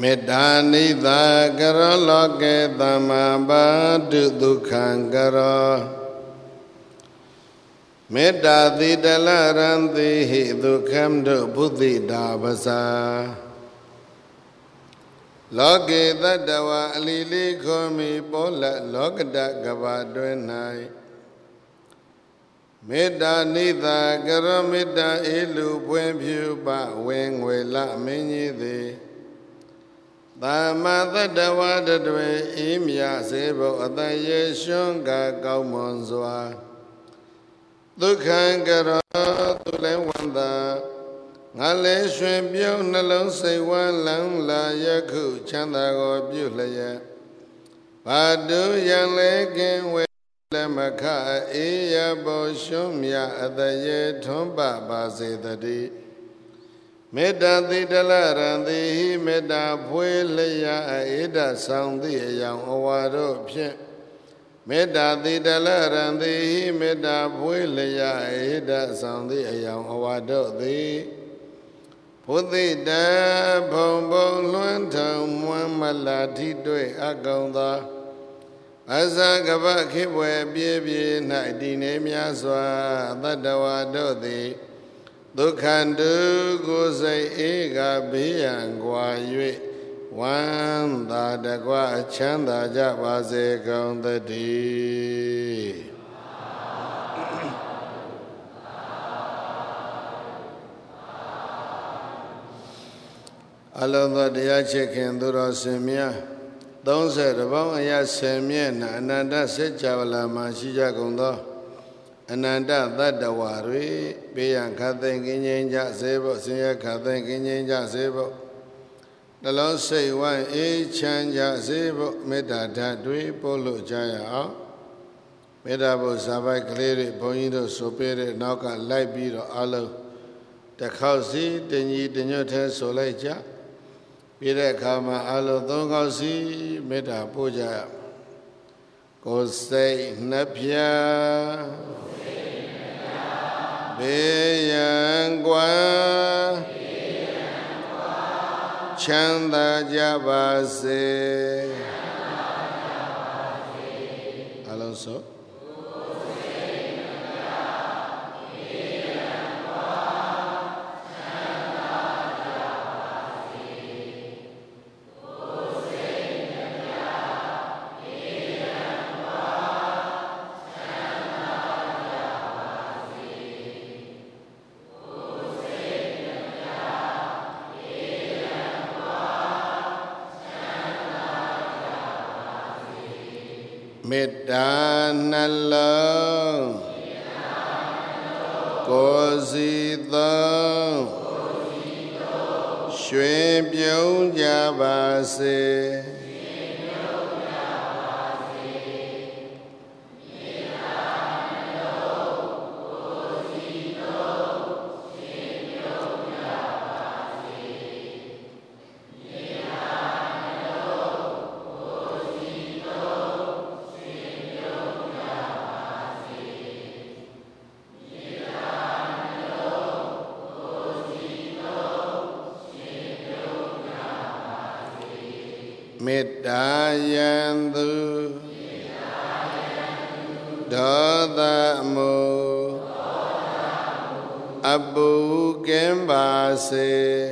မေတ္တာနိသကရောလောကေသမ္မာပါတုဒုက္ခံကရောမေတ္တာတိတလရံတိဟိဒုက္ခံတုဘုဒ္ဓိတာပစာလောကေတတ္တဝါအလီလိခောမိပောလလောကတကဘာတွင်၌မေတ္တာနိသကရောမေတ္တာအေလူပွင့်ဖြူပဝေငွေလမင်းကြီးသည်သမ္မာတတ္တဝါတတွေဤမြစေဖို့အတရေရှွန်းကကောင်းမွန်စွာဒုက္ခံကရောသူလည်းဝန္တာငါလည်းရွှင်ပြုံးနှလုံးစိတ်ဝမ်းလန်းလာယခုချမ်းသာကိုပြုလျက်ဘာတုယံလည်းကင်းဝေလည်းမခအေးရဘောရှုံးမြအတရေထွန်းပပါစေတည်းမေတ္တာတိတလရံတိဟိမေတ္တာဖွေလျာအေဒဆောင်သည့်အယောင်အဝါတို့ဖြင့်မေတ္တာတိတလရံတိဟိမေတ္တာဖွေလျာအေဒဆောင်သည့်အယောင်အဝါတို့သည်ဘုဒ္ဓိတဘုံဘုံလွှမ်းထုံမွမ်းမလာထိတွေ့အကောင်သောအဇကပခိဘွယ်ပြေးပြေး၌တည်နေများစွာတတ္တဝါတို့သည်ဒုက္ခန္တုကိုယ်စိတ်ဧကဘေးရန်ကွာ၍ဝမ်းသာတကွချမ်းသာကြပါစေကုန်သတည်းအလုံးသောတရားချစ်ခင်သူတော်စင်များ30ပေါင်းအရာ10မျက်နှာအနန္တစัจ java လာမှာရှိကြကုန်သောအနန္တသတ္တဝါတွေဘေးရန်ခတ်သိမ်းကင်းငြိမ်းကြစေဖို့ဆင်းရဲခတ်သိမ်းကင်းငြိမ်းကြစေဖို့နှလုံးစိတ်ဝမ်းအေးချမ်းကြစေဖို့မေတ္တာဓာတ်တွေပို့လို့ကြရအောင်မေတ္တာဘုဇာပိုက်ကလေးတွေဘုန်းကြီးတို့ဆိုပေးတဲ့နောက်ကလိုက်ပြီးတော့အလုံးတစ်ခေါက်စီတညီတညွတ်ထဲဆိုလိုက်ကြပြီးတဲ့အခါမှာအလုံး3ခေါက်စီမေတ္တာပို့ကြရကိုယ်စိတ်နှပြဘေးရန်ကွာချမ်းသာကြပါစေအလုံးစုံမေတ္တာနှလုံးကိုယ်စီသုံးရွှင်ပြုံးကြပါစေမေတ္တာယံသူဒေါသမုအပုကင်းပါစေ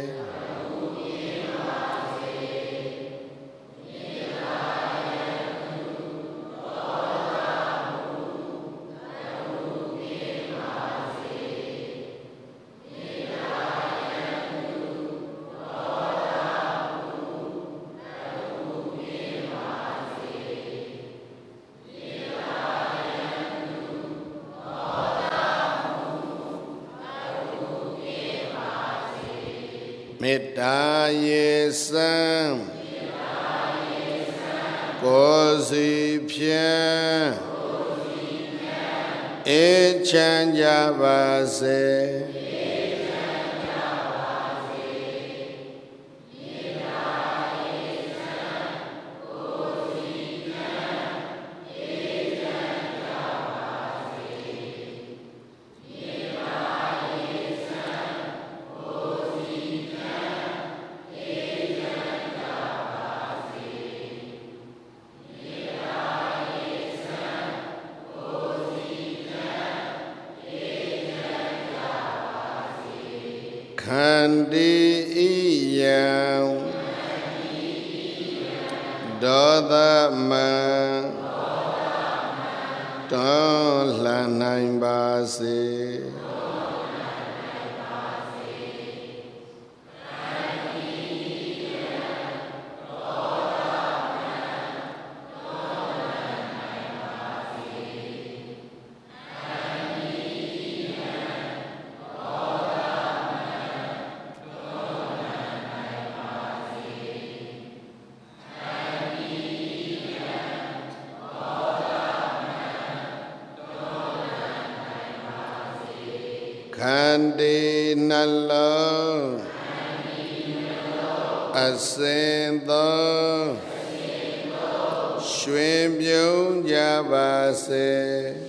မေတ္တာရေစံကိုယ်စီဖြင့်အေးချမ်းကြပါစေ Khandi iyam Dodaman Dolanai basi Khandi nalo Asento Shwin byung jabase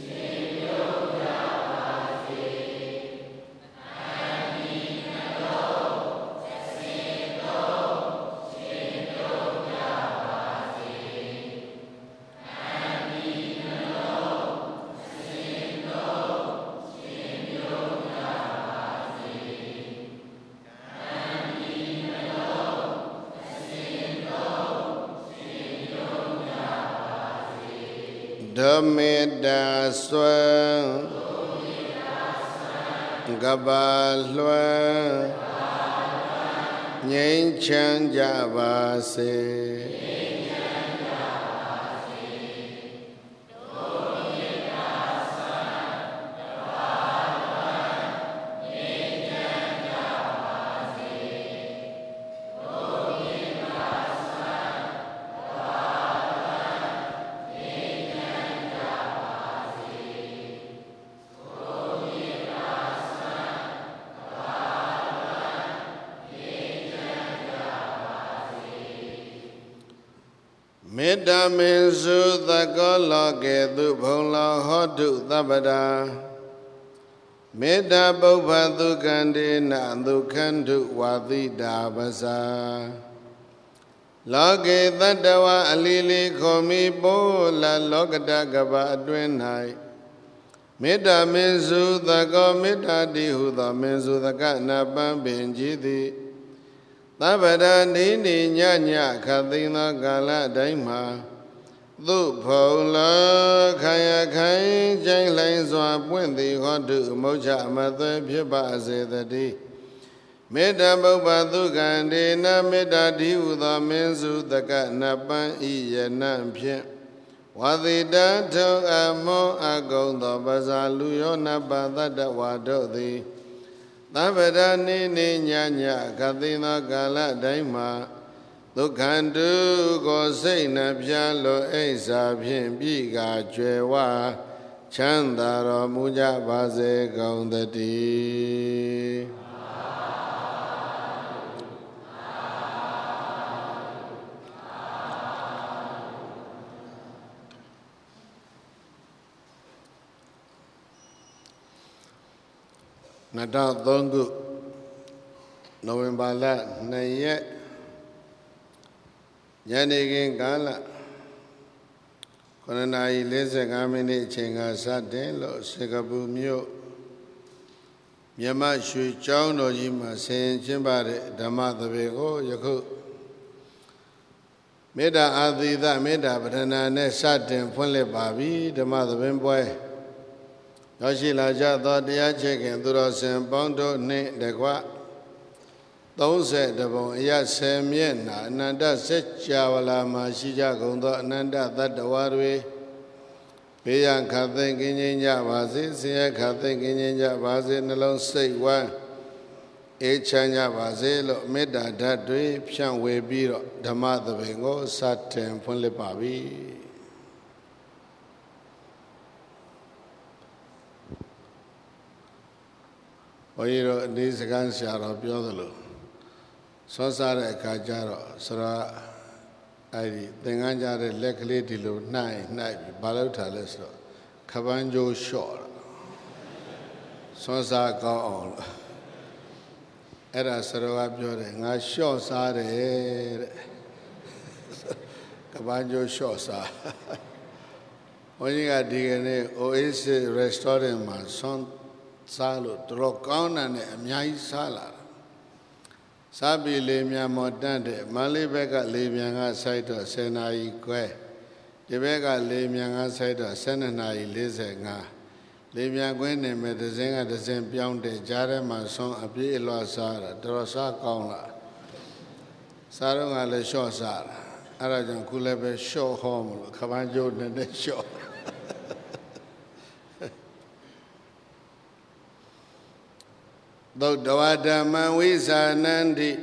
Dhameda swan Gabalwa Nyen chan jabase Metta mensu thakala ketu bhongla hotu tabada Metta bhubha dukandena dukhantu wadita basa Loke tattva alili khomi pola lokata kapa atwin nai Metta mensu thakka metta dihuda mensu thakka napan benjiti Tabada nini nyanya kathina kala daima Thu phula khaya khai chai lai swa puenti hotu mocha mathe phippa asetati Metta bhubha dukandena metta dihuda mensu thakka napan iyana phit Wadita thok amo akong tho basa luyo napa tatta wadoti Tabada nini nyanya kathina kala daima Dukhantu ko sei na phya lo aisa phint pi ka jwe wa Chanda ro muja base kaung tati Nada Thongu November la 2 ရက်ညနေခင်းကာလ9:45 မိနစ်အချိန်ကစတင်လို့စင်ကာပူမြို့မြန်မာရွှေကျောင်းတော်ကြီးမှာဆင်ကျင်းပတဲ့ဓမ္မသဘင်ကိုယခုမေတ္တာအာသီသမေတ္တာပဋ္ဌာနာနဲ့စတင်ဖွင့်လှစ်ပါပြီဓမ္မသဘင်ပွဲရောက်ရှိလာကြသောတရားချေခင်သူတော်စင်ပေါင်းတို့နှင့်တကွ30ပုံအရ10မျက်နှာအနန္တစัจ java လာမှာရှိကြကုန်သောအနန္တသတ္တဝါတွေဘေးရန်ခတ်သိမ်းကင်းငြိမ်းကြပါစေဆင်းရဲခတ်သိမ်းကင်းငြိမ်းကြပါစေနှလုံးစိတ်ဝမ်းအေးချမ်းကြပါစေလို့မေတ္တာဓာတ်တွေဖြန့်ဝေပြီးတော့ဓမ္မသဘင်ကိုစတင်ဖွင့်လှစ်ပါပြီဘုန်းကြီးတို့ဒီစကားဆရာတော်ပြောသလိုစောစားတဲ့အခါကျတော့ဆိုတော့အဲ့ဒီသင်္ကန်းကြတဲ့လက်ကလေးဒီလိုနှိုက်ပြီးဘာလို့ထားလဲဆိုတော့ခပန်းကြိုးလျှော့တာစောစားကောင်းအောင်လို့အဲ့ဒါဆရာကပြောတယ်ငါလျှော့စားတယ်တဲ့ကပန်းကြိုးလျှော့စားဘုန်းကြီးကဒီကနေ့ Oasis Restaurant မှာဆွမ်းစားလို့တော်ကောင်းတာနဲ့အများကြီးစားလာတာ Sabi lemia modante, Malibeka lemianga saito senai que, Debeka lemianga saito senanai lisenga, Lemia gwene medezenga de Zempionde, Jarema son a be loasara, Drosa kaunla, Sarunga le shosara, Arajan kulebe show home, Kabanjo ne show. Dawada Mawisa Nandi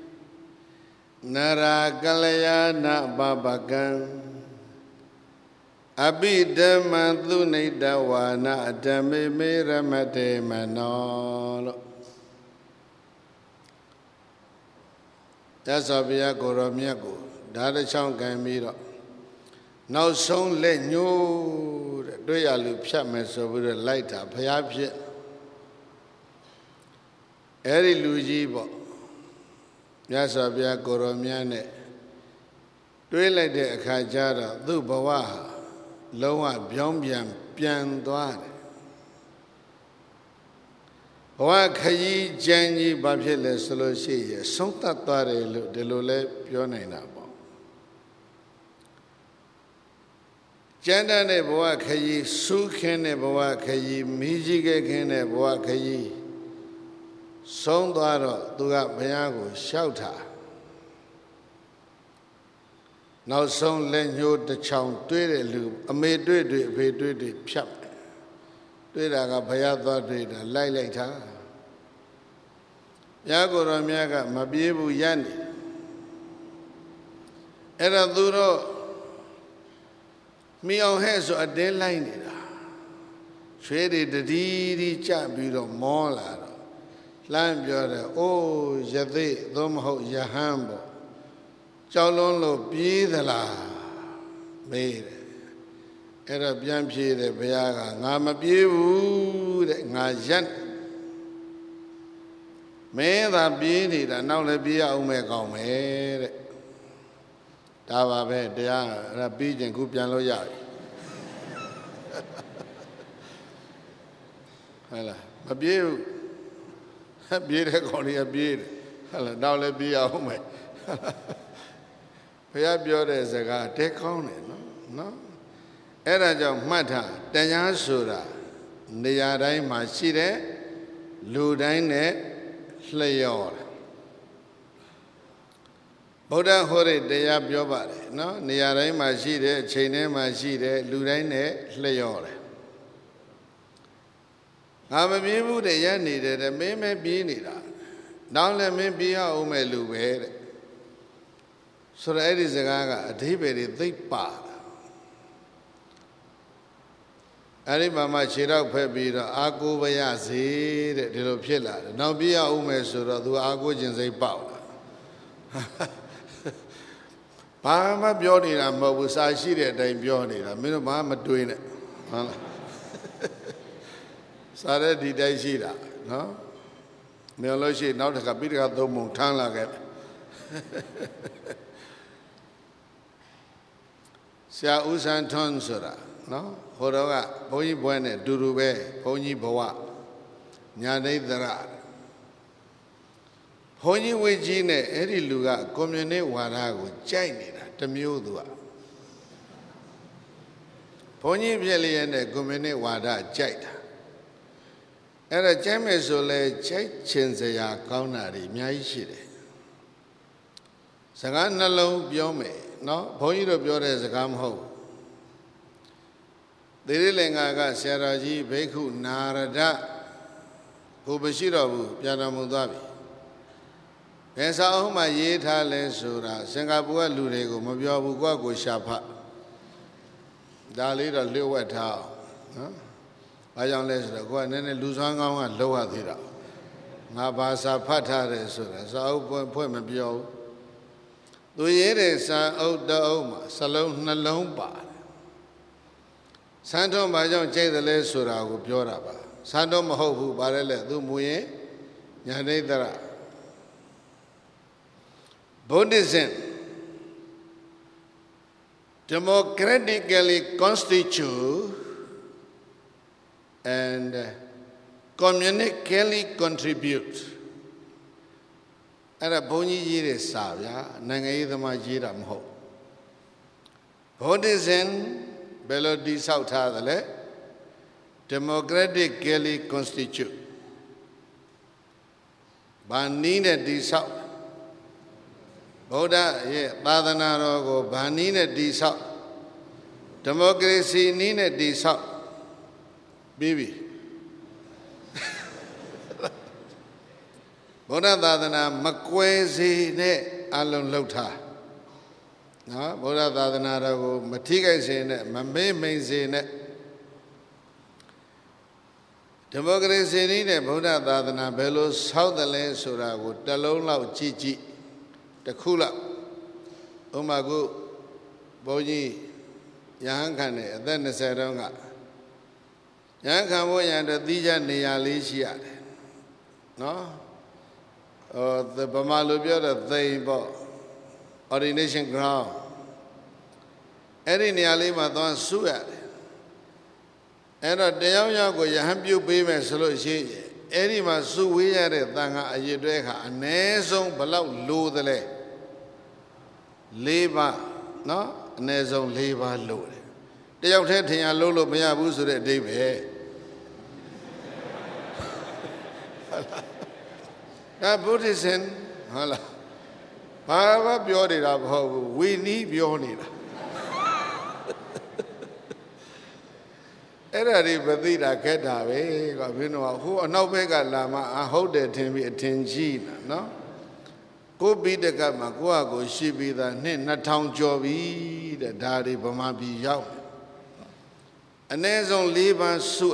Nara Galayana Babagan Abidama Dhunidawana Adami Miramate Manolo Tasabia Goromiago Dada Chong Gamiro Now song let you do ya loop shamas over the lighter, perhaps. Eri Luigi bo Yasabia Goromiane Twilight de Kajara, Du Bawa, Loa Byombian Pian Dware Bawa Kayi Janji Babile Solosi, Sonta Dware de Lule Pionena bo Jandane Bawa Kayi, Sukene Bawa Kayi, Mijige Kene Bawa Kayi. Song Dwaro, Duga Bayago, Shouta. Now song Len Yo the Chow, Tweed Loop, a may do it, pay do it, Pshap. Tweed Aga Payatha, Tweed, Lai later. Yago Ramiaga, Mabibu Yani. Era Duro, me on heads a deadline. Shady the deedy chap, beautiful mola. Lamb Yore, oh, Yade, Domho, Yahambo, Chalonlo, Bidala, made Era Biamchi, the Biaga, Nama Biu, Najan. May that be it, and now let be a Omega made Tava Bed, they are Rabid and Gupian Loyal. Hello, Mabiu. Beard only a beard. Now let be a home. We are beauty as a guy. Take on it, no? Era Jong Mata, Danya Sura, Niarai Machide, Ludaine, Slayor. Boda Hore, they are Biobari, no? Niarai Machide, Chene Machide, Ludaine, Slayor. I'm a people that you needed, and may be needed. Now let me be a woman lube. So that is a gaga, a debate, they part. Aribama Chira Pebira, Ago Bayazi, the Lopilla. Now be a woman so that do Ago Jins a power. Pama Bioni, and Mobus, I see that they Bioni, a minute Mama doing it. Sare di Daisira, no? Neology, not a capita do Montana. Sia Usan Tonsura, no? Horoga, Pony Buene, Durube, Pony Boa, Nyane Dara. Pony Wegine, Eri Luga, Commune Warago, Jainina, Tamudua. Pony Bieli and Commune Wada, Jaita. Era Jamesole, Jai Chenzea, Kaunari, Miaishide. Saganalo Biome, no? Poiro Biore as a come home. The Rilengaga, Saraji, Beku, Narada, Ubashirabu, Pianamudabi. Pensa Oma Yeta Lensura, Singapore Lurego, Mabiabu Guago Shapa. Dalida Liwata. I don't listen, go and then lose on and lower the Nabasa Patare, so point of view. Do you hear San Oda Oma, Salon Nalomba? Santo Majon J. the Lesura, Pioraba, Santo Mahobu, Barele, Dumuye, Yanedara. Buddhism democratically constitute and communically contribute အဲ့ဒါဘုန်းကြီးရေးတဲ့စာဗျာနိုင်ငံရေးသမားရေးတာမဟုတ် Buddhism ဘယ်လိုတည်ဆောက်ထားသလဲ democratically constitute ဘာနည်းနဲ့တည်ဆောက်ဗုဒ္ဓရဲ့သာသနာတော်ကိုဘာနည်းနဲ့တည်ဆောက်ဒီမိုကရေစီနည်းနဲ့တည်ဆောက်ပြီးပြီဗုဒ္ဓသာသနာမကွဲစေနဲ့အလုံးလှုပ်ထားနော်ဗုဒ္ဓသာသနာတော်ကိုမထိခိုက်စေနဲ့မမေ့မိန်စေနဲ့ဒီမိုကရေစီနည်းနဲ့ဗုဒ္ဓသာသနာဘယ်လိုဆောက်တယ်လဲဆိုတာကိုတစ်လုံးလောက်ကြည့်ကြည့်တစ်ခုလောက်ဥပမာကုဘုန်းကြီးယဟန်ခံတယ်အသက်20တုန်းကယဟန်ခံဖို့ရန်တော့တိကျနေရာလေးရှိရတယ်နော်ဗမာလိုပြောတော့သိမ်ပေါ့ ordination ground အဲ့ဒီနေရာလေးမှာသွားစုရတယ်အဲ့တော့တယောက်ယောက်ကိုယဟန်ပြုတ်ပေးမယ်ဆိုလို့ရှိရင်အဲ့ဒီမှာစုဝေးရတဲ့တန်ခါအရေးတွဲခါအ ਨੇ ဆုံးဘလောက်လိုသလဲ4ပါးနော်အ ਨੇ ဆုံး4ပါးလိုတယ်တယောက်တည်းထင်ရလို့မရဘူးဆိုတဲ့အဓိပ္ပာယ်ဒါ Buddhism ဟုတ်လားဘာပြောနေတာမဟုတ်ဘူးဝီနီးပြောနေတာအဲ့ဒါတွေမသိတာခက်တာပဲကွာဘင်းတော့ဟိုအနောက်ဘက်ကလာမှဟုတ်တယ်ထင်ပြီးအထင်ကြီးတာနော်ကိုပိတကမှာကိုယ့်ဟာကိုရှိပြီးသားနှစ်2000ကျော်ပြီတဲ့ဒါတွေဗမာပြည်ရောက်အနည်းဆုံး4ပါးစု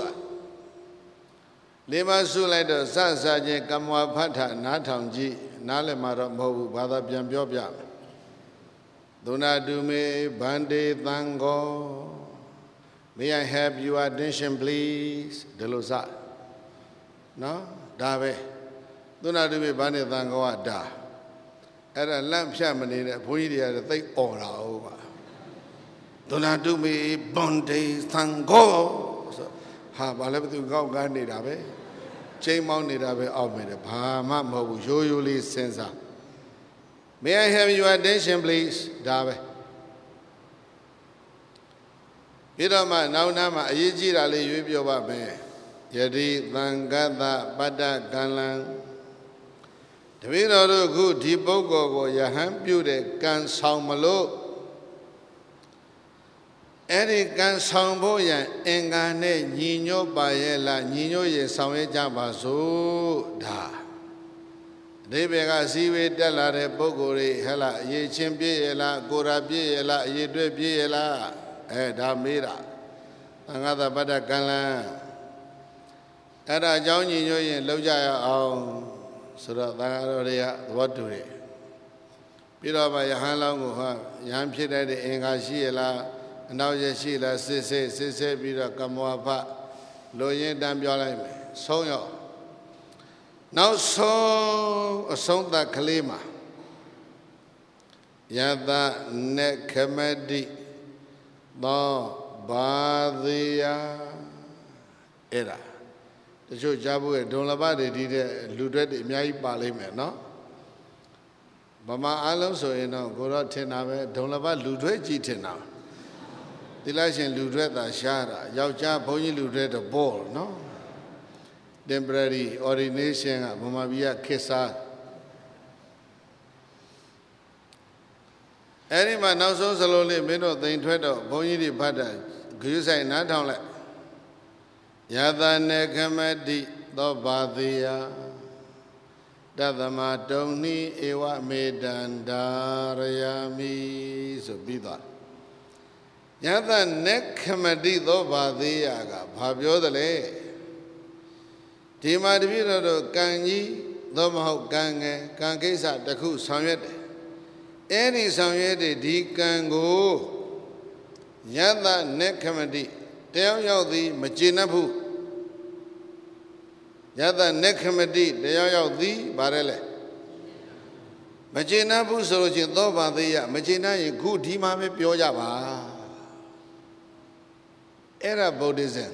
4ပါးစုလိုက်တော့စချင်းကမ္မဝဖတ်ထနားထောင်ကြည့်နားလည်းမှာတော့မဟုတ်ဘူးဘာသာပြန်ပြောပြဒုနာတုမေဗန္တေသံဃောMay I have your attention please ဒီလိုစနော်ဒါပဲသုနာတုမေဗန္တေသံဃောကဒါအဲ့ဒါလန့်ဖြတ်မနေတဲ့ဘုန်းကြီးတွေကသိအော်တာဟုတ်ပါသုနာတုမေဗန္တေသံဃောဆိုဟာဘာလဲဘသူကောက်ကားနေတာပဲချိန်မောင်းနေတာပဲအောက်မယ်တဲ့ဘာမှမဟုတ်ဘူးရိုးရိုးလေးစဉ်းစား May I have your attention please ဒါပဲပြီးတော့မှနောက်နားမှာအရေးကြီးတာလေးရွေးပြောပါမယ်ယတိသံဃတပတ္တကံလံတပည့်တော်တို့ခုဒီပုဂ္ဂိုလ်ကိုယဟန်ပြုတဲ့ကံဆောင်မလို့အဲ့ဒီကံဆောင်ဖို့ရန်အင်္ဂါနဲ့ညီညွတ်ပါရဲ့လားညီညွတ်ရင်ဆောင်ရွက်ကြပါစို့ဒါအဓိပ္ပာယ်ကစီဝေးတက်လာတဲ့ပုဂ္ဂိုလ်တွေဟဲ့လားအရေးချင်းပြည့်ရဲ့လားကိုယ်ရာပြည့်ရဲ့လားအရေးတွေ့ပြည့်ရဲ့လားဒါမေးတာသံဃာတပတ္တကံလံအဲ့ဒါအကြောင်းညီညွတ်ရင်လောက်ကြရအောင်ဆိုတော့သံဃာတော်တွေကသဘောတူတယ်ပြီးတော့မှယဟန်လောင်းကိုဟာယဟန်ဖြစ်တဲ့အင်္ဂါရှိရလားအနောက်ရရှိလားစစ်စစ်ပြီးတော့ကမ္မဝဖလိုရင်းတန်းပြောလိုက်မယ်ဆုံးရောက်နောက်ဆုံးအဆုံးသတ်ကလေးမှာယတနေခမတိသောဘာသေးယအဲ့ဒါတချို့ကြားဖို့ဒုံလဘတွေဒီတဲ့လူတွေအများကြီးပါလိမ့်မယ်နော်ဗမာအလုံးဆိုရင်တော့ကိုတော့ထင်တာပဲဒုံလဘလူတွေကြီးထင်တာဒီလိုက်ရှင်လူတွေသာရှားတာယောက်ျားဘုန်းကြီးလူတွေတော့ဘောနော် temporary ordination ကဗမာပြည်ကခေတ်စားအဲ့ဒီမှာနောက်ဆုံးစလုံးလေးမင်းတို့သိမ်ထွက်တော့ဘုန်းကြီးတွေဖတ်တာဂရုစိုက်နားထောင်လိုက်ယသနေခမတိသောဘာသေယတသမတုံနိဧဝမေတန္တာရယာမိဆိုပြီးသွားယသနေခမတိသောဘာသေယကဘာပြောသလဲဒီမှာတပည့်တော်တို့ကံကြီးသောမဟုတ်ကံငယ်ကံကိစ္စတစ်ခုဆောင်ရွက်တယ်အဲ့ဒီဆောင်ရွက်တဲ့ဒီကံကိုယတနေခမတိတယောက်ယောက်သည်မကျေနပ်ဘူးယတနေခမတိတယောက်ယောက်သည်ဗါရဲလဲမကျေနပ်ဘူးဆိုလို့ချင်းသောဘာသေးရမကျေနပ်ရင်ခုဒီမှာပဲပြောကြပါအဲ့ဒါဗုဒ္ဓဇင်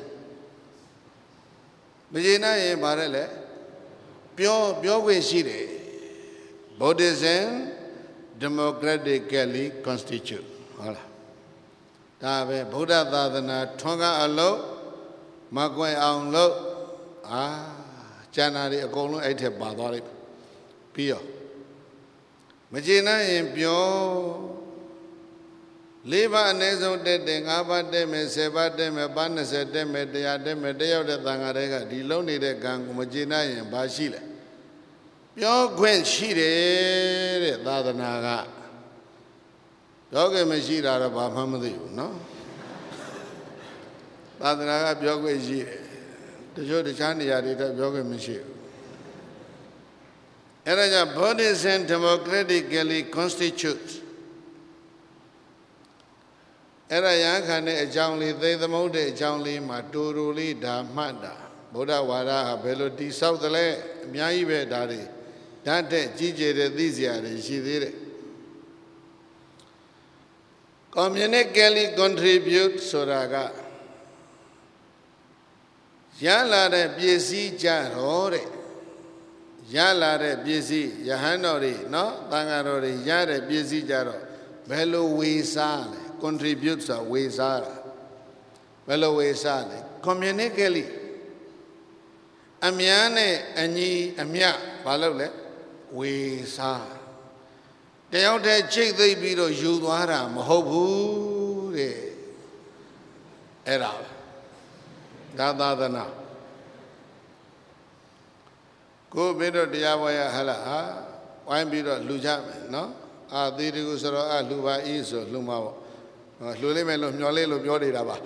မကျေနပ်ရင်ဗါရဲလဲပြောခွင့်ရှိတယ် Buddhism democratically constitute. Hola. Dabe Buddha Dadana Tonga alo Magway on low Janari a golden 8 badori Pio Magina in Pio Liva Nezo de Dengaba de Meseva de Mebanes de Medea de Medea de Tangarega, Diloni de Gang, Magina and Bashile. Your Gwen Shire, Dadanaga. Dog a machine out of Bahamadu, no? Dadanaga, Bioga Shire. The Joe de Chandia did a Bioga machine. Eraja bodies and democratically constitute. Era Yankane a Jownly, they the mode a Jownly, Maturuli, Damada, Buddha Wada, Beloti, South the Lay, Miaibe Dari, Dante, Gigi, this year, she did it. Communically contribute Soraga Yala de BC Jarore Yala de BC Yahanori, no, Tangarori, Yare BC Jaro, Bello Wisale. Contributes a Wizara. Bello Wizale. Communically. Amiane, Ani, Amia, Palole, Wizara. They out there check the video, Juduara, Mahobu, Era. Dadana. Go better Diawaya Hala, wine better Lujam, no? Ah, the Rigusara, Luba is or Lumao. Lulimelo, Yolelo, Yodaba.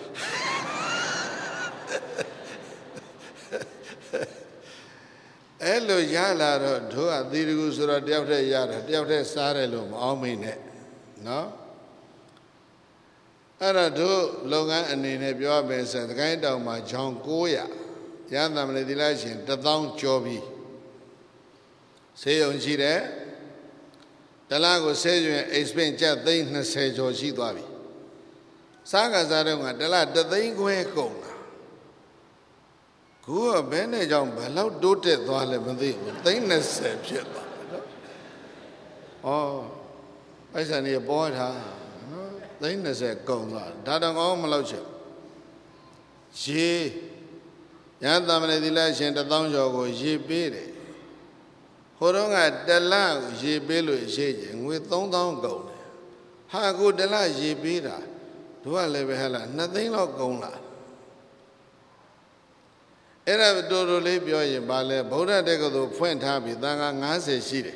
Hello, Yala, do a Dirigusura, Delta Yara, Delta Sarelum, Omine. No? Ara do Logan and in a Biobes and the kind of my John Goya, Yanam Redilation, the down Joby. Say on she there? The Lago says you explain just things, say Joshi Davi. Saga Zarunga, the lad, the thing go. Go a benage on Bellow doted the Alemadi, things said. Oh, I said, a boy, things said, go on. Dadang all Malocha. She Yantamane Dilation, the down jogo, she beat it. Horonga, the lag, she billy shading with don't go. How good the lag, she beat her. Do I live hella? Nothing like Gona. Era Dodo Libio, Bale, Boda Deco, Point Happy, Danga, Nase City.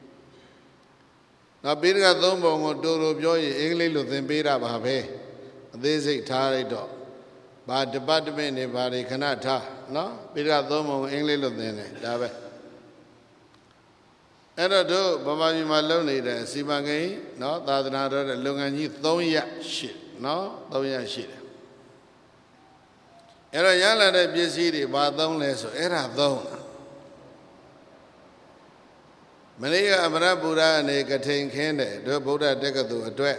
Now, Birga Dombo, Dodo Joy, English, then Bira Babe. This is Tari dog. But the department, anybody cannot tell. No? Birga Domo, English, then Dabe. Era do, Baba, you my lonely there. Sibangay, no, that's another Lungani, Thoya shit. No, don't you shit. Era Yala de Biasidi, but don't less, era don't. Maria Amarabura and a Katain Kende, do Buddha Decadu a duet.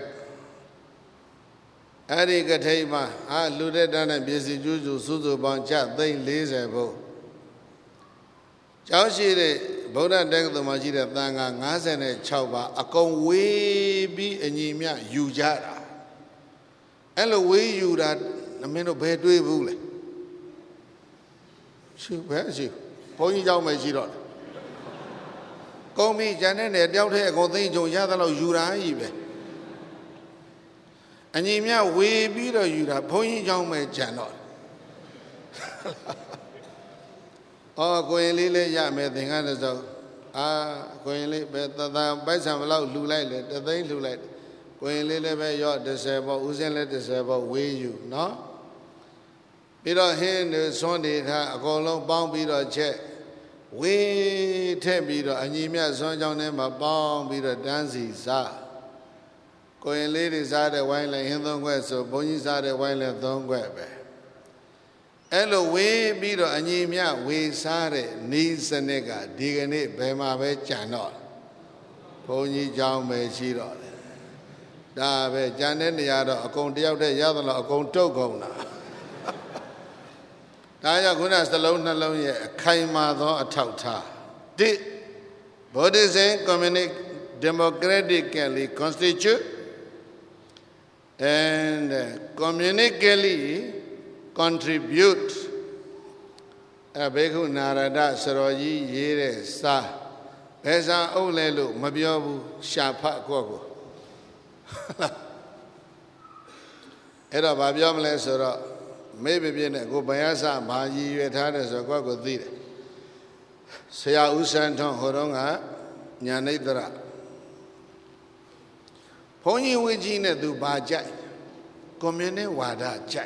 Adi Katema, I looted down and busy Juju Suzu Boncha, they lazy bow. Chaushi, Buddha Decadu Majida Tanga, Nazane Chauba, a con way be a Yimia, Ujara. Hello, way you that a man of bed way bully. She wears you. Point out my zero. Call me Janet, a doubt here, go think to Yadalo Jura even. And you mean way better you that point out my Janot. Oh, going lily, ya made the hand dog. Ah, going late, but the by some loud lulite, the thing lulite. When Lily your disabled, Uzen disabled, way you, no? Peter Hen, Sunday, a column bound Peter check. We take Peter, and you may son John name a bound Peter dancing, sir. Going ladies are the wine like him, don't wear so, boys are the wine like don't wear. Hello, way Peter, and you may we sare, needs a nigger, digging it, Bema, channel. Pony John may cheat on. Dabe Janet Yado, a conti out there, Yadala, a contogona. Daya Gunas the lone alone, a kaima, a tauta. Did Buddhism democratically constitute and communically contribute a Bhikkhu Narada Saroji Yere Sa Pesa Olelu Mabiobu Shapa Koko Era Babiamle Soro maybe being a go Bayasa Baji Yetadas or Koko Dide Saya Usanton Horonga Nyanidra Pony Wigina do Bajai Commune Wada Jai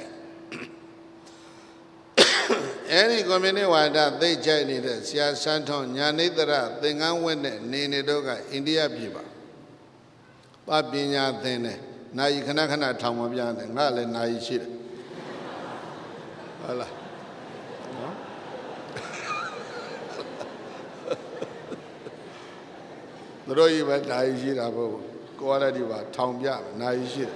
Any commune Wada they Jai needed Sia Santon Nyanidra Thingan Wende Ninidoga India Biba Babinya Thene Nai Kanakana Tamabian and Nale Nai Shit Allah The Roy went Naishira, quality about Tom Yam, Naishira.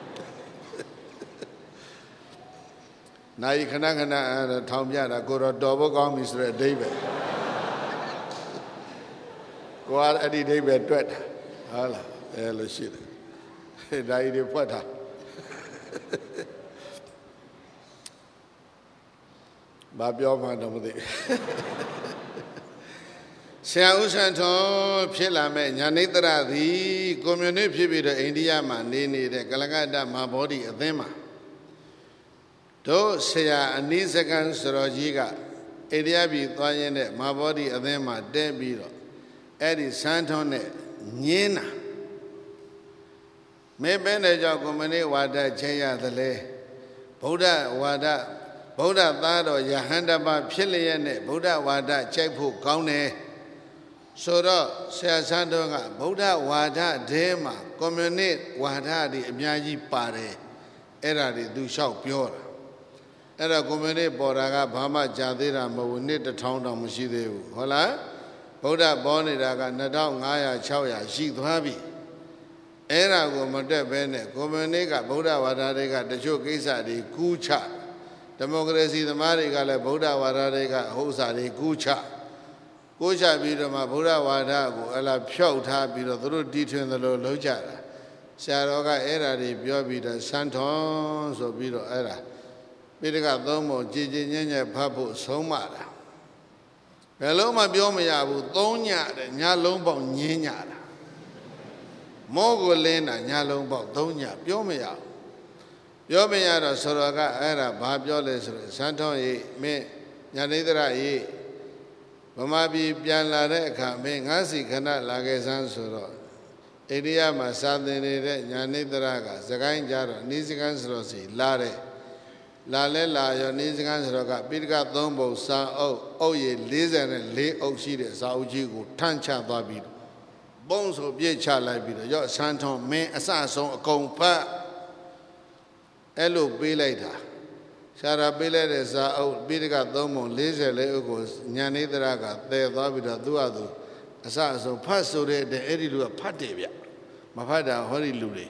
Naikanakana and Tom Yana go to double gum, Mr. David. Go out Eddie David Twet. Allah, hell shit. Died in Pata. Babio Madame. Santo Pilame, Yanitra, the community of India, Mandini, the Galagada, Mabodi, Adema. Do say a Nisakan Sorojiga, Ediabi, Toyene, Mabodi, Adema, Debiro, Eddie Santone, Nina. Maybe the Jacomani Wada Jaya the Lay, Buddha Wada, Buddha Dado, Yahandaba, Piliane, Buddha Wada, Chepu, Kaune. Soro Sandonga, Buddha Wada Dema, Communate Wada di Miaji Pare, Era di Dushao Piora. Era Communate Boraga, Bama Jadira, Mawunit the town of Mushide. Hola, Buddha Bonidaga, Nadao Naya Chauya, Sheik Habi. Era Gomade Bene, Communega, Buddha Wadadega, the Chokisa di Kucha. Democracy, the Marigala, Buddha Wadadega, Hosa di Kucha. Goja Bidama Buddha Wadago, Ella Piota Bido, through detail in the Lojara. Saroga era di Biobida Santon, so Bido era. Bidiga Domo, Gigi Nanya Papu, Somara. Veloma Biomiabu, Donya, Nyalombo, Nyanyara. Mogolena, Nyalombo, Donya, Biomia. Biomiara Soroga era, Babioles, Santon, me, Yanidra, ye. Mamabi Pianla Reka, Mengasi Kana Lagasan Suro. Edia Masadene, Yanidraga, Zagain Jaro, Nizigan Rosi, Lare. Lale La, your Nizigan Roga, Bidga Dombo, Sa O, ye, Lizen and Lay Oxide, Saujigo, Tancha Babid. Bones of Yecha Labido, your Santon, Me, Assassin, a compa. Elo be later. Shara Bile is out, Bidiga Domo, Laser Legos, Yanidraga, there, Dabida Duadu, Assassin, Passo de Edilu, Patavia, Mafada, Holy Ludi.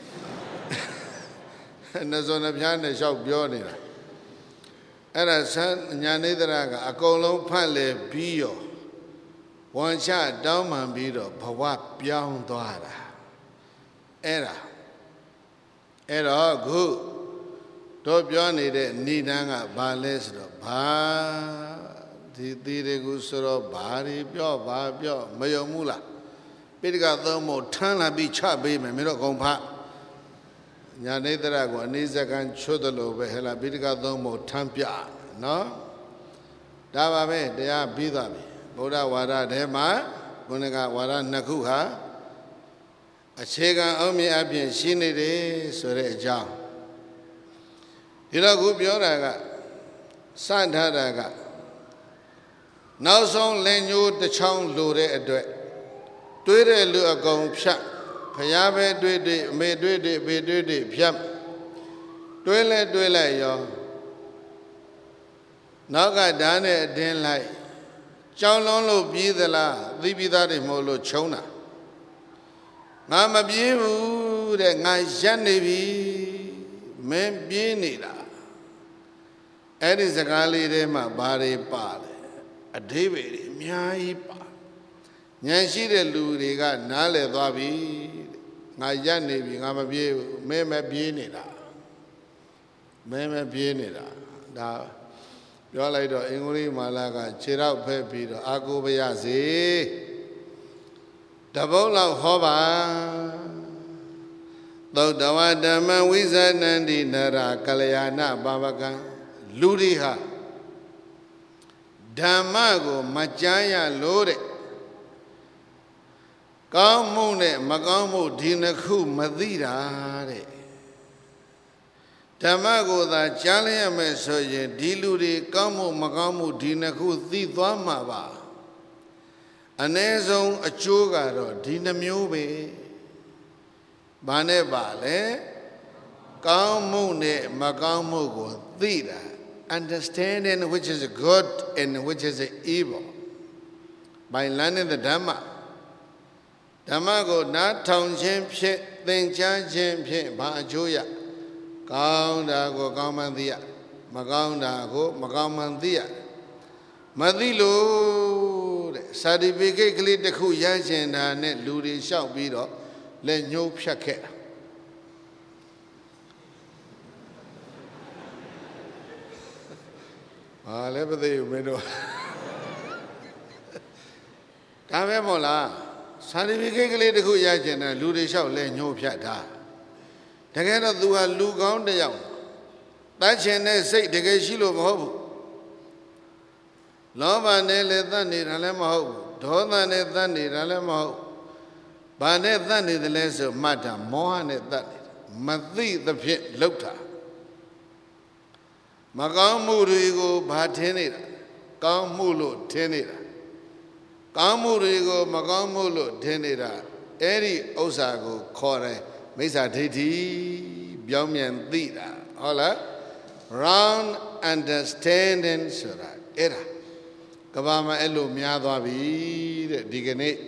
And the zone of Yana shop Bionina. And a son, Yanidraga, a colon pale, Pio. One shot down man beetle, Pawa Pion Doara. Era good. Top Johnny, Nidanga, Bales, Ba, Tide Gusoro, Bari, Bio, Babio, Mayomula. Pidiga Domo, Tana be Chabi, Miro Compa. Yanidrago, Nizakan Chodolo, Behela, Pidiga Domo, Tampia, no? Davabe, they are Bidabi. Boda Wada Dema, Gunaga Wada Nakuha. A Chega Omi Abian Shinide, Sore Jam. Hiragu Bioraga, Santaraga. Now song Lenyu the Chong Lure a duet. Tweede Lu a gong pshat. Payabe duede, me duede, be duede, piam. Duele yo. Naga dane den lai. Chow long lo be the la, Libida de Molo Chona. Mama Biu, the Najanevi, men Bienida. Eddie Zagali de ma bari pale. A David, Miai pa. ဉာဏ်ရှိတဲ့လူတွေကနားလည်သွားပြီငါရက်နေပြီငါမပြေးဘူးမဲမပြေးနေတာဒါပြောလိုက်တော့အင်္ဂလိပ်မာလာကခြေထောက်ဖက်ပြီးတော့အာကိုပါရစေတပုတ်လောက်ဟောပါသုတ်တဝဓမ္မဝိဇနန္တိနရကလျာဏပါဝကံလူတွေဟာဓမ္မကိုမကြားရလို့တဲ့ကောင်းမှုနဲ့မကောင်းမှုဒီနှစ်ခုမသိတာတဲ့ဓမ္မကိုသာကြားလျက်မယ်ဆိုရင်ဒီလူတွေကောင်းမှုမကောင်းမှုဒီနှစ်ခုသိသွားမှာပါအ ਨੇ ဆုံးအကျိုးကတော့ဒီနှမျိုးပဲဘာနဲ့ပါလဲကောင်းမှုနဲ့မကောင်းမှုကိုသိတာ understanding which is good and which is evil by learning the Dhamma ဓမ္မကိုနားထောင်ခြင်းဖြင့်သင်ကြားခြင်းဖြင့်ဘာအကျိုးရကောင်းတာကိုကောင်းမှန်သိရမကောင်းတာကိုမကောင်းမှန်သိရမသိလို့တဲ့ certificate ကလေးတစ်ခုရချင်တာနဲ့လူတွေလျှောက်ပြီးတော့လက်ညှိုးဖြတ်ခဲ့ဟာလည်းမသိဘူးမင်းတို့ဒါပဲမို့လားcertificate ကလေးတစ်ခုရချင်တယ်လူတွေလျှောက်လဲညှိုးဖြတ်တာတကယ်တော့ तू ဟာလူကောင်းတစ်ယောက်တတ်ချင်တဲ့စိတ်တကယ်ရှိလို့မဟုတ်ဘူးလောဘနဲ့လည်းတတ်နေတာလည်းမဟုတ်ဘူးဒေါသနဲ့တတ်နေတာလည်းမဟုတ်ဘာနဲ့တတ်နေတယ်လဲဆိုမှတ်တာမောဟနဲ့တတ်နေတာမသိသဖြင့်လှုပ်တာမကောင်းမှုတွေကိုဘာထင်းနေတာကောင်းမှုလို့ထင်းနေတာကောင်းမှုတွေကိုမကောင်းမှုလို့ထင်နေတာအဲ့ဒီဥစ္စာကိုခေါ်တယ်မိစ္ဆာဒိဋ္ဌိပြောင်းပြန်သိတာဟုတ်လား round understanding ဆိုတာအဲ့ဒါကဘာမှာအဲ့လိုများသွားပြီတဲ့ဒီကနေ့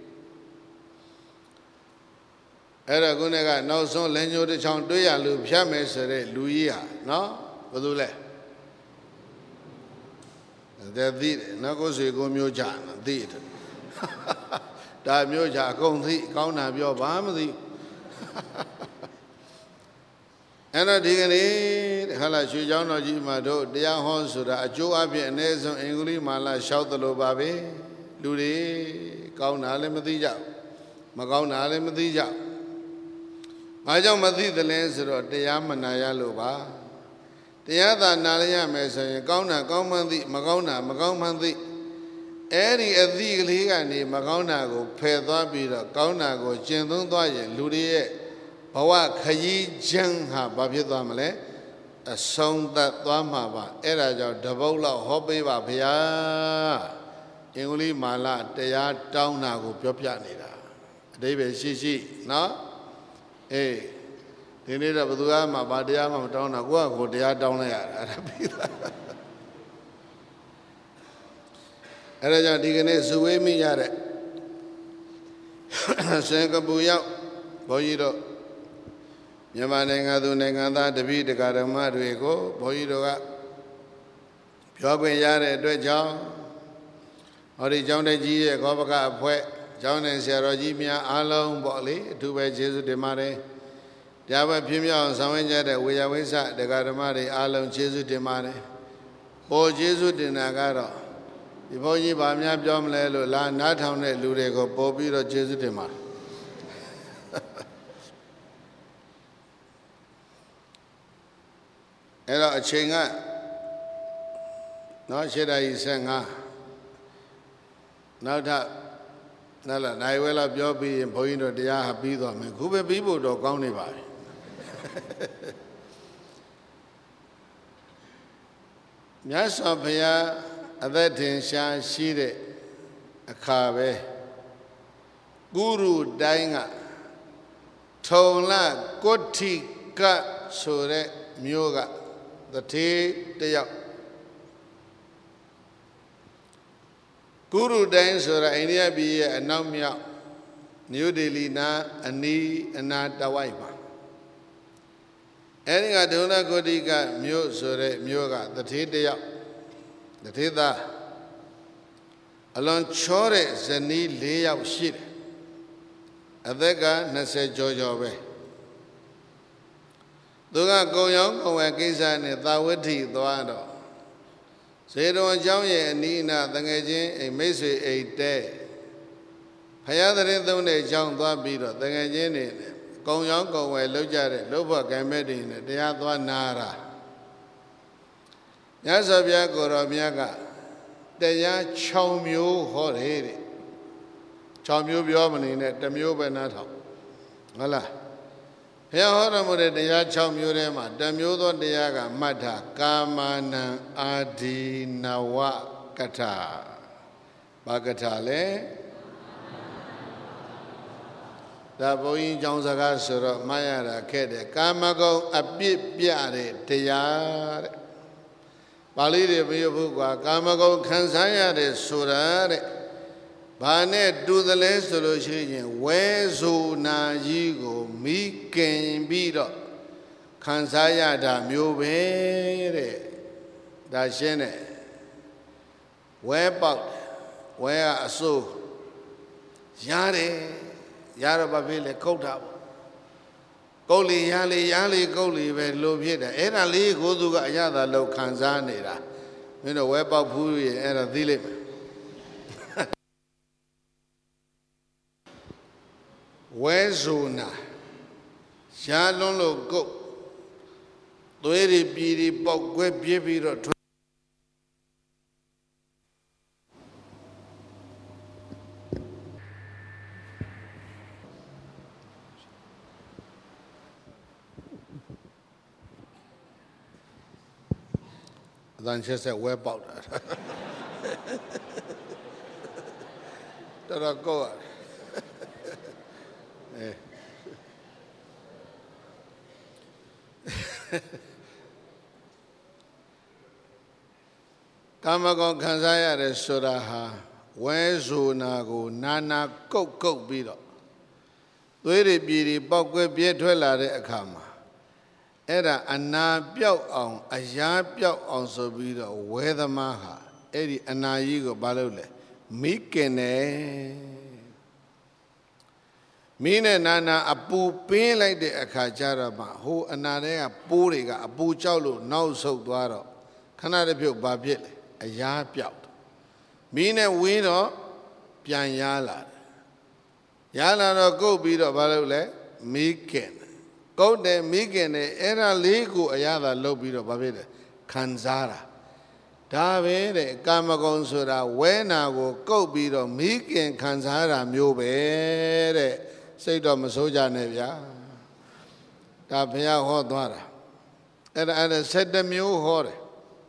အဲ့တော့ခုနကနောက်ဆုံးလက်ညှိုးတစ်ချောင်းတွေးရလို့ဖြတ်မယ်ဆိုတဲ့လူကြီးဟာနော်ဘယ်သူလဲတဲ့သိတယ်နော်ကိုယ်ဆွေကိုမျိုးချာသိတယ်ဒါမျိုးချာအကုန်သိကောင်းတာပြောဘာမသိအဲ့တော့ဒီကနေ့ဟာလာရွှေချောင်းတော်ကြီးမှာတို့တရားဟောဆိုတာအကျိုးအဖြစ်အ ਨੇ ဆုံးအင်္ဂလိပ်မာလာလျှောက်သလိုပါပဲလူတွေကောင်းတာလည်းမသိကြမကောင်းတာလည်းမသိကြဘာကြောင့်မသိသလဲဆိုတော့တရားမနာရလို့ပါတရားသာနာရမယ်ဆိုရင်ကောင်းတာကောင်းမှန်းသိမကောင်းတာမကောင်းမှန်းသိအဲ့ဒီအသိကလေးကနေမကောင်းတာကိုဖယ်သွားပြီးတော့ကောင်းတာကိုကျင့်သုံးသွားရင်လူတွေရဲ့ဘဝခရီးချမ်းဟာဘာဖြစ်သွားမလဲအဆုံးသတ်သွားမှာပါအဲ့ဒါကြောင့်တပုတ်လောက်ဟောပေးပါဗျာအင်္ဂလိပ်မာလာတရားတောင်းတာကိုပြောပြနေတာအတိပ္ပယ်ရှိနော်အေးဒီနေ့တော့ဘယ်သူမှဘာတရားမှမတောင်းတာကိုယ့်ဟာကိုယ်တရားတောင်းလိုက်ရတာအဲ့ဒါပြီးသားအဲ့ဒါကြောင့်ဒီကနေ့ဇူဝေးမိရတဲ့စင်ကာပူရောက်ဘုန်းကြီးတို့မြန်မာနိုင်ငံသူနိုင်ငံသားတပည့်တရားဓမ္မတွေကိုဘုန်းကြီးတို့ကပြောခွင့်ရတဲ့အတွက်ကြောင့်ဟောဒီကျောင်းတက်ကြီးရဲ့ခောပကအဖွဲ့ကျောင်းနဲ့ဆရာတော်ကြီးများအားလုံးပေါ့လေအထူးပဲကျေးဇူးတင်ပါတယ်တရားပဲပြင်းပြအောင်ဆောင်ရွက်ကြတဲ့ဝေယဝိဆတရားဓမ္မတွေအားလုံးကျေးဇူးတင်ပါတယ်ပေါ်ကျေးဇူးတင်တာကတော့ဒီဘုန်းကြီးဗာများပြောမလဲလို့လာနားထောင်တဲ့လူတွေကိုပေါ်ပြီးတော့ကျေးဇူးတင်ပါတယ်အဲ့တော့အချိန်ကနော်7:15နောက်ထပ်နော်လားနိုင်ဝဲလောက်ပြောပြီးရင်ဘုန်းကြီးတို့တရားဟာပြီးသွားမယ်ခုပဲပြီးဖို့တော့ကောင်းနေပါပြီမြတ်စွာဘုရားအသက်ထင်ရှားရှိတဲ့အခါပဲကုရုတိုင်းကထုံလကုဋ္ဌိကဆိုတဲ့မျိုးကတထေးတယောက်ကုရုတိုင်းဆိုတာအိန္ဒိယပြည်ရဲ့အနောက်မြောက်နယူးဒေလီနာအနီးအနားတဝိုက်ပါအဲဒီကဒုလကုဋ္ဌိကမျိုးဆိုတဲ့မျိုးကတထေးတယောက်တထေးသားအလွန်ချောတဲ့ဇနီး၄ယောက်ရှိတယ်အသက်က20ကျော်ကျော်ပဲသူကကုံရောင်းကုံဝယ်ကိစ္စနဲ့သာဝတိသွားတော့ဇေတဝန်အကြောင်းရဲ့အနီးအနားတငယ်ချင်းအိမ်မိတ်ဆွေအိမ်တဲဖယားသတင်းသုံးတဲ့အကြောင်းသွားပြီးတော့တငယ်ချင်းတွေကုံရောင်းကုံဝယ်လုပ်ကြတဲ့လုပ်ဖို့ကံမဲ့တွေနဲ့တရားသွားနာတာမြတ်စွာဘုရားကိုရောမြတ်ကတရား6မျိုးဟောတယ်တဲ့6မျိုးပြောမနေနဲ့1မျိုးပဲနားထောင်ဟုတ်လားဘုရားဟောတော်မူတဲ့တရား6မျိုးထဲမှာ1မျိုးသောတရားကမှတ်တာကာမနံအာဒီနဝကထာဘာကထာလဲဒါဘုန်းကြီးကျောင်းစကားဆိုတော့မှားရတာခဲ့တယ်ကာမဂုဏ်အပြစ်ပြတဲ့တရားတဲ့ပါဠိတွေမရဘူးကွာကာမဂုဏ်ခံစားရတယ်ဆိုတာတဲ့ဘာနဲ့တူသလဲဆိုလို့ရှိရင်ဝဲဇူနာကြီးကိုမိခင်ပြီးတော့ခံစားရတာမျိုးပဲတဲ့ဒါရှင်းတယ်ဝဲပေါက်ဝဲကအစိုးရတယ်ရတော့ဘာဖြစ်လဲကုတ်တာပေါ့ကုတ်လီရလေကုတ်လီပဲလို့ဖြစ်တယ်အဲ့ဒါလေးကိုသူကအရသာလောက်ခံစားနေတာမင်းတို့ဝဲပေါက်ဖူးရင်အဲ့ဒါသိလိမ့်မယ်ဝဲဇူနာရှားလွန်းလို့ကုတ်သွေးတွေပြည်တွေပေါက်ကွဲပြစ်ပြီးတော့အတန်ချက်ဆက်ဝဲပေါက်တာတော်တော်ကောက်ကာမဂုဏ်ခံစားရတယ်ဆိုတာဟာဝဲဇူနာကိုနာကုတ်ပြီးတော့သွေးတွေပြည်တွေပေါက်ကွဲပြဲထွက်လာတဲ့အခါမှာအဲ့ဒါအနာပြောက်အောင်အရာပြောက်အောင်ဆိုပြီးတော့ဝဲသမားဟာအဲ့ဒီအနာကြီးကိုဘာလုပ်လဲမိကင်တယ်မင်းနဲ့နာအပူပင်းလိုက်တဲ့အခါကျတော့မှဟိုအနာတွေကပိုးတွေကအပူကြောက်လို့နောက်ဆုတ်သွားတော့ခဏတစ်ပြုတ်ဘာဖြစ်လဲအရာပြောက်မင်းနဲ့ဝင်းတော့ပြန်ရလာတယ်ရလာတော့ကုတ်ပြီးတော့ဘာလုပ်လဲမိကင်ကုတ်တယ်မိခင်တယ်အဲ့ဒါလေးကိုအရသာလုပ်ပြီးတော့ဘာဖြစ်လဲခံစားတာဒါပဲတဲ့ကာမဂုဏ်ဆိုတာဝဲနာကိုကုတ်ပြီးတော့မိခင်ခံစားတာမျိုးပဲတဲ့စိတ်တော့မဆိုးကြနဲ့ဗျာဒါဘုရားဟောသွားတာအဲ့ဒါ17မျိုးဟောတယ်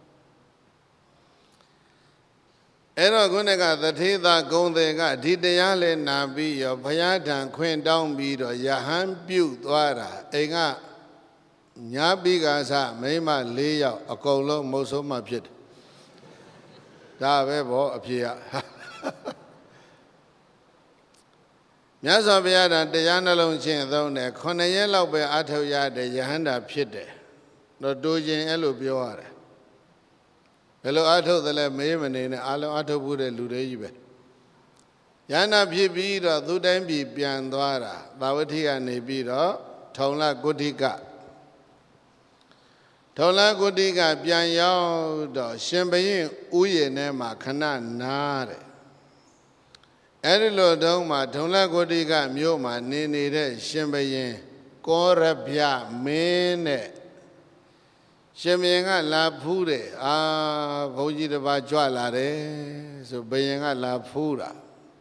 အဲ့တော့ခုနကသထေသာဂုံတယ်ကဒီတရားလဲနာပြီးရောဘုရားထံခွင့်တောင်းပြီးတော့ယဟန်ပြုတ်သွားတာအိမ်ကညာပိကာစမိမ4ယောက်အကုန်လုံးမုတ်ဆုံးမှဖြစ်တယ်ဒါပဲဗောအဖြေကမြတ်စွာဘုရားတရားနှလုံးချင်းသုံးတယ်9ရက်လောက်ပဲအထောက်ရတဲ့ယဟန္တာဖြစ်တယ်တော့တိုးခြင်းအဲ့လိုပြောရတယ်ဘယ်လိုအထုတ်သလဲမေးမနေနဲ့အလုံးအထုတ်ဖို့တဲ့လူတွေကြီးပဲယန္တာဖြစ်ပြီးတော့သူတိုင်းပြည်ပြန်သွားတာသာဝတိကနေပြီးတော့ထုံလကုဋ္ဌိကပြန်ရောက်တော့ရှင်ဘုရင်ဥယျာဉ်ထဲမှာခဏနားတယ်အဲ့ဒီလိုတုန်းမှာထုံလကုဋ္ဌိကမြို့မှာနေနေတဲ့ရှင်ဘုရင်ကောရဗျမင်းနဲ့ရှင်ဘုရင်ကလာဖူးတယ်ဘုန်းကြီးတစ်ပါးကြွလာတယ်ဆိုဘုရင်ကလာဖူးတာ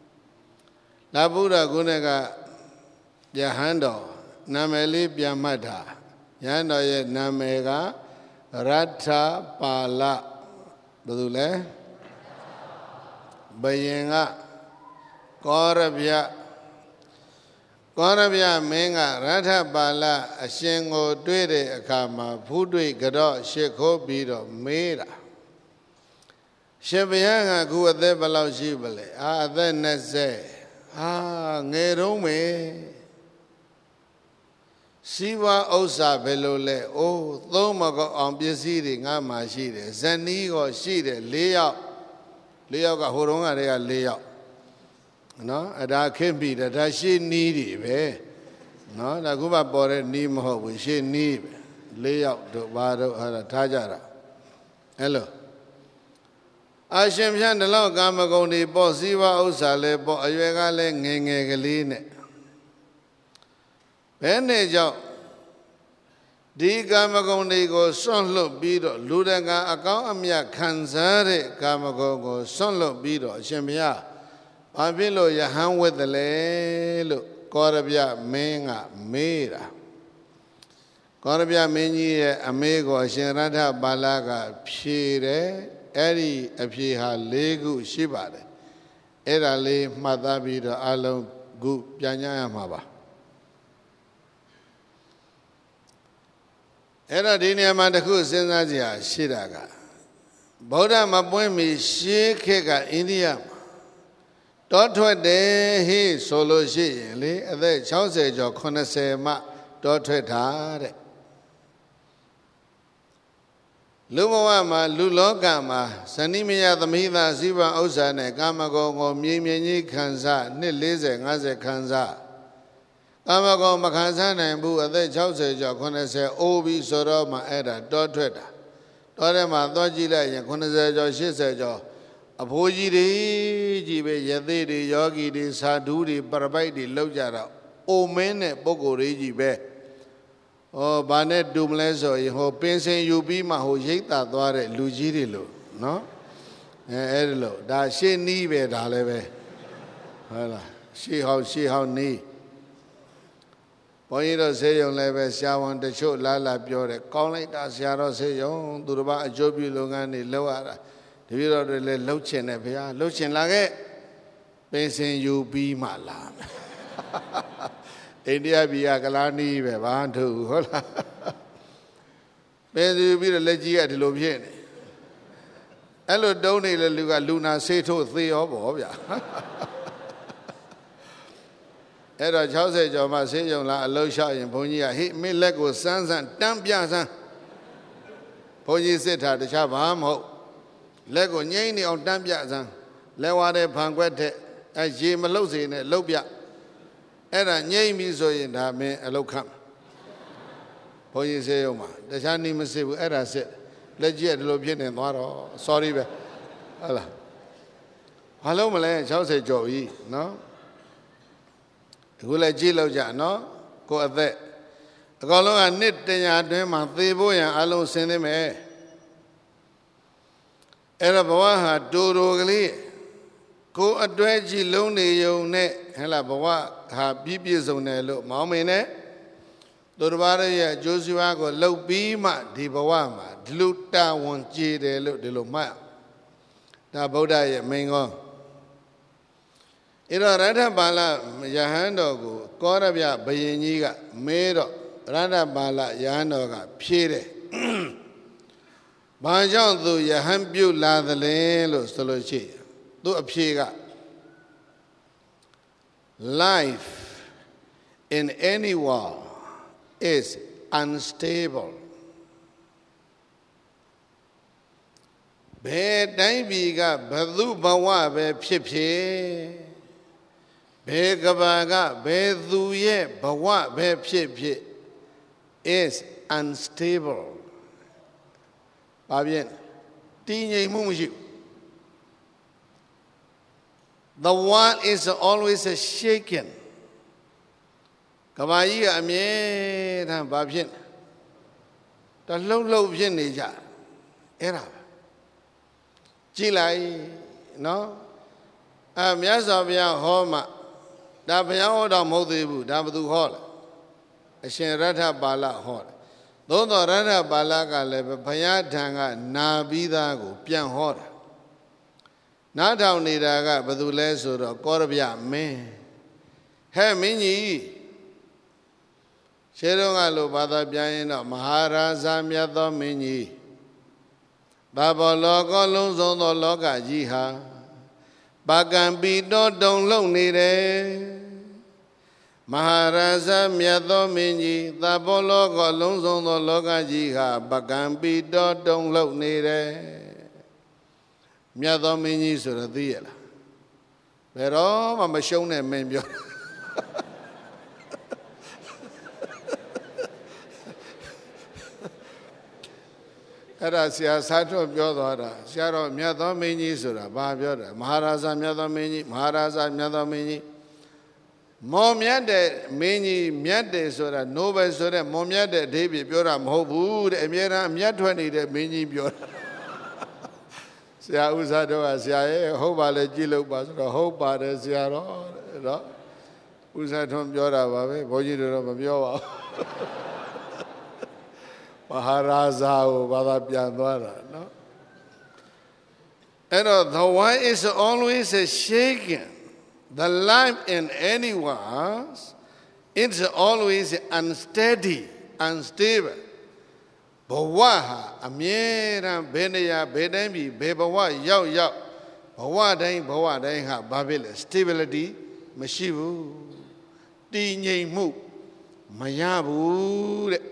ခုနကယဟန်တော်နာမည်လေးပြန်မှတ်တာယဟန်တော်ရဲ့နာမည်ကရထပါလဘယ်သူလဲဘုရင်ကကောရဗျမင်းကရထပါလအရှင်ကိုတွေ့တဲ့အခါမှာဖူးတွေ့ကြော့ရှစ်ခိုးပြီးတော့မေးတာရှင်ဘုရားကအခုအသက်ဘယ်လောက်ရှိပါလဲအသက်20ငယ်တုံးမေစီးပွားဥစ္စာဘယ်လိုလဲသုံးမကောအောင်ပစ္စည်းတွေငါမှရှိတယ်ဇနီးကိုရှိတယ်4ယောက်လေးယောက်ကဟိုတုန်းကတည်းက၄ယောက်နော်အဒါခင်းပြီးဒါရှေ့နီးတွေပဲနော်ဒါခုမှပေါ်တဲ့နီးမဟုတ်ဘူးရှေ့နီးပဲ၄ယောက်တို့ဘာတို့ဟာထားကြတာအဲ့လိုအရှင်ဘုရားဒီလောက်ကာမဂုဏ်တွေပေါ့စည်းဝါဥစ္စာလဲပေါ့အရွယ်ကလည်းငယ်ငယ်ကလေးနဲ့ဘယ်နဲ့ကြောင့်ဒီကာမဂုဏ်တွေကိုစွန့်လွတ်ပြီးတော့လူတကာအကောင်းအမြတ်ခံစားတဲ့ကာမဂုဏ်ကိုစွန့်လွတ်ပြီးတော့အရှင်ဘုရားဘာဖြစ်လို့ယဟန်ဝတ်တယ်လဲလို့ကောရဗျမင်းကမေးတာကောရဗျမင်းကြီးရဲ့အမေးကိုအရှင်ရထပါဠကဖြေတယ်အဲ့ဒီအဖြေဟာ၄ခုရှိပါတယ်အဲ့ဒါလေးမှတ်သားပြီးတော့အလုံးခုပြန်ကြရမှာပါအဲ့တော့ဒီနေရာမှာတစ်ခုစဉ်းစားကြရရှိတာကဗုဒ္ဓမပွင့်မီရှေးခေတ်ကအိန္ဒိယမှာတောထွက်တယ်ဟေးဆိုလို့ရှိရင်လေအသက်60ကျော်80မှတောထွက်တာတဲ့လူဘဝမှာလူလောကမှာဇဏိမယသမီးသားဇိဝဥစ္စာနဲ့ကာမဂုဏ်ကိုမြင်မြင်ကြီးခံစားနှစ်40 50ခံစားကာမဂုဏ်မခံစားနိုင်ဘူးအသက်60ကျော်80အိုးပြီးဆိုတော့မှအဲ့ဒါတောထွက်တာတောထဲမှာသွားကြည့်လိုက်ရင်80ကျော်80ကျော်အဖိုးကြီးတွေကြီးပဲယသိတွေယောဂီတွေသာဓုတွေပရပိုက်တွေလောက်ကြတာအိုမင်းနဲ့ပုဂ္ဂိုလ်တွေကြီးပဲဟောဘာနဲ့တူမလဲဆိုရင်ဟိုပင်စင်ယူပြီးမှဟိုရိတ်တာသွားတဲ့လူကြီးတွေလို့နော်အဲ့ဒီလို့ဒါရှေ့နီးပဲဒါလည်းပဲဟုတ်လားရှေ့ဟောင်းနီးဘုန်းကြီးတို့ဆေးရုံလည်းပဲဆရာဝန်တချို့လာပြောတယ်ကောင်းလိုက်တာဆရာတော်ဆေးရုံသူတစ်ပါးအကျိုးပြုလုပ်ငန်းတွေလုပ်ရတာတပည့်တော်တွေလည်းလှုပ်ချင်တယ်ဗျာလှုပ်ချင်လာခဲ့ပင်စင်ယူပြီးမှလာမယ်အိန္ဒိယပြည်ကကလာနီးပဲဘာထူဟုတ်လားပင်စင်ယူပြီးတော့လက်ကြီးကဒီလိုဖြစ်နေအဲ့လိုတုံးနေတဲ့လူကလူနာဆေးထိုးသေရောပေါ့ဗျာအဲ့တော့60ကျော်မှဆေးရုံလာအလှရှောက်ရင်ဘုန်းကြီးကဟိမင်းလက်ကိုစမ်းတန်းပြစမ်းဘုန်းကြီးစစ်တာတခြားဘာမဟုတ်လက်ကိုငိမ့်နေအောင်တန်းပြစမ်းလဲဝါတဲ့ဖန်ခွက်ထက်အဲရေမလှုပ်စေနဲ့လှုပ်ပြအဲ့ဒါငိမ့်ပြီဆိုရင်ဒါမင်းအလုတ်ခတ်ဘုန်းကြီးဆေးရုံမှာတခြားနေမစစ်ဘူးအဲ့ဒါစစ်လက်ကြီးကဒီလိုဖြစ်နေသွားတော့ sorry ပဲဟုတ်လားဘာလို့မလဲ60ကျော်ပြီနော်အခုလည်းကြည့်လို့ကြနော်ကိုအသက်အကောင်လုံးကနှစ်100အတွင်းမှာသေဖို့ရန်အလုံးဆင်းသိမယ်အဲ့တော့ဘဝဟာတူကလေးကိုအတွဲကြည့်လုံးနေုံနဲ့ဟဲ့လားဘဝဟာပြည့်စုံတယ်လို့မောင်းမင်းနဲ့သူတစ်ပါးရဲ့အကျိုးစီးပွားကိုလှုပ်ပြီးမှဒီဘဝမှာဒီလိုတာဝန်ကျေတယ်လို့ဒီလိုမှတ်ဒါဗုဒ္ဓရဲ့မိန့်ခွန်းအဲ့တော့ရထပါဠယဟန်တော်ကိုကောရဗျဘယင်ကြီးကမဲတော့ရထပါဠယဟန်တော်ကဖြေတယ်ဘာကြောင့်သူယဟန်ပြုတ်လာသလဲလို့ဆိုလို့ရှိရင်သူအဖြေက life in any war is unstable ဘယ်တိုင်းပြည်ကဘသူဘဝပဲဖြစ်ဖြစ်ဘယ်ကဘာကဘယ်သူရဲ့ဘဝပဲဖြစ်ဖြစ် is unstable ဘာဖြစ်တည်ငြိမ်မှုမရှိဘူး the world is always shaken ကဘာကြီးကအမြဲတမ်းဘာဖြစ်တလှုပ်ဖြစ်နေကြအဲ့ဒါကြည့်လိုက်နော်မြတ်စွာဘုရားဟောမှဒါဘုရားဟောတော့မဟုတ်သေးဘူးဒါဘသူဟောလဲအရှင်ရထပါဠဟောတယ်သို့တော်ရထပါဠကလည်းဘုရားထံကနာပြီးသားကိုပြန်ဟောတာနားထောင်နေတာကဘသူလဲဆိုတော့ကောရဗျမင်းဟဲ့မင်းကြီးရှေးတုန်းကလို့ဘာသာပြန်ရင်တော့မဟာရာဇာမြတ်သောမင်းကြီးဘာဘောလောကလုံးစုံသောလောကကြီးဟာပါကံပိတောတုံလုံနေတယ်မဟာရာဇမြတ်သောမင်းကြီးသဘောလောကလုံးစုံသောလောကကြီးဟာပါကံပိတောတုံလုံနေတယ်မြတ်သောမင်းကြီးဆိုတော့သိရလားဘယ်တော့မှမရှုံးတဲ့မင်းပြောအဲ့ဒါဆရာစာထုတ်ပြောသွားတာဆရာတော်မြတ်သောမင်းကြီးဆိုတာဘာပြောတယ်မဟာရာဇမြတ်သောမင်းကြီးမဟာရာဇမြတ်သောမင်းကြီးမော်မြတ်တဲ့မင်းကြီးမြတ်တယ်ဆိုတာနိုဘယ်ဆိုတဲ့မော်မြတ်တဲ့အဓိပ္ပာယ်ပြောတာမဟုတ်ဘူးတဲ့အမြဲတမ်းအမြတ်ထွက်နေတဲ့မင်းကြီးပြောတာဆရာဥစ္စာတော့ကဆရာရဲ့ဟုတ်ပါလေကြည့်လို့ပါဆိုတော့ဟုတ်ပါတယ်ဆရာတော်နော်ဥစ္စာထွန်းပြောတာပါပဲဘုန်းကြီးတို့တော့မပြောပါဘူးမဟာရာဇာကိုဘာသာပြန်သွားတာနော်အဲ့တော့ the one is always shaken the life in anyone it's always unsteady unstable ဘဝဟာအမြဲတမ်းဘယ်နေရာဘယ်တိုင်းပြည်ဘယ်ဘဝရောက်ဘဝတိုင်းဟာဘာဖြစ်လဲ stability မရှိဘူးတည်ငြိမ်မှုမရဘူးတဲ့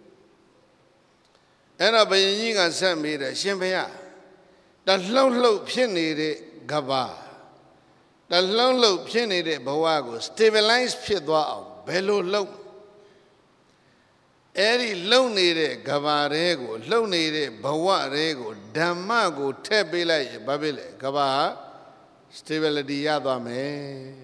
အဲ့တော့ဘုရင်ကြီးကဆက်မိတယ်ရှင်ဘုရားတလှုပ်လှုပ်ဖြစ်နေတဲ့ကဘာတလှုပ်လှုပ်ဖြစ်နေတဲ့ဘဝကို stabilize ဖြစ်သွားအောင်ဘယ်လိုလုပ်အဲ့ဒီလှုပ်နေတဲ့ကဘာတွေကိုလှုပ်နေတဲ့ဘဝတွေကိုဓမ္မကိုထည့်ပေးလိုက်ရင်ဘာဖြစ်လဲကဘာ stability ရသွားမယ်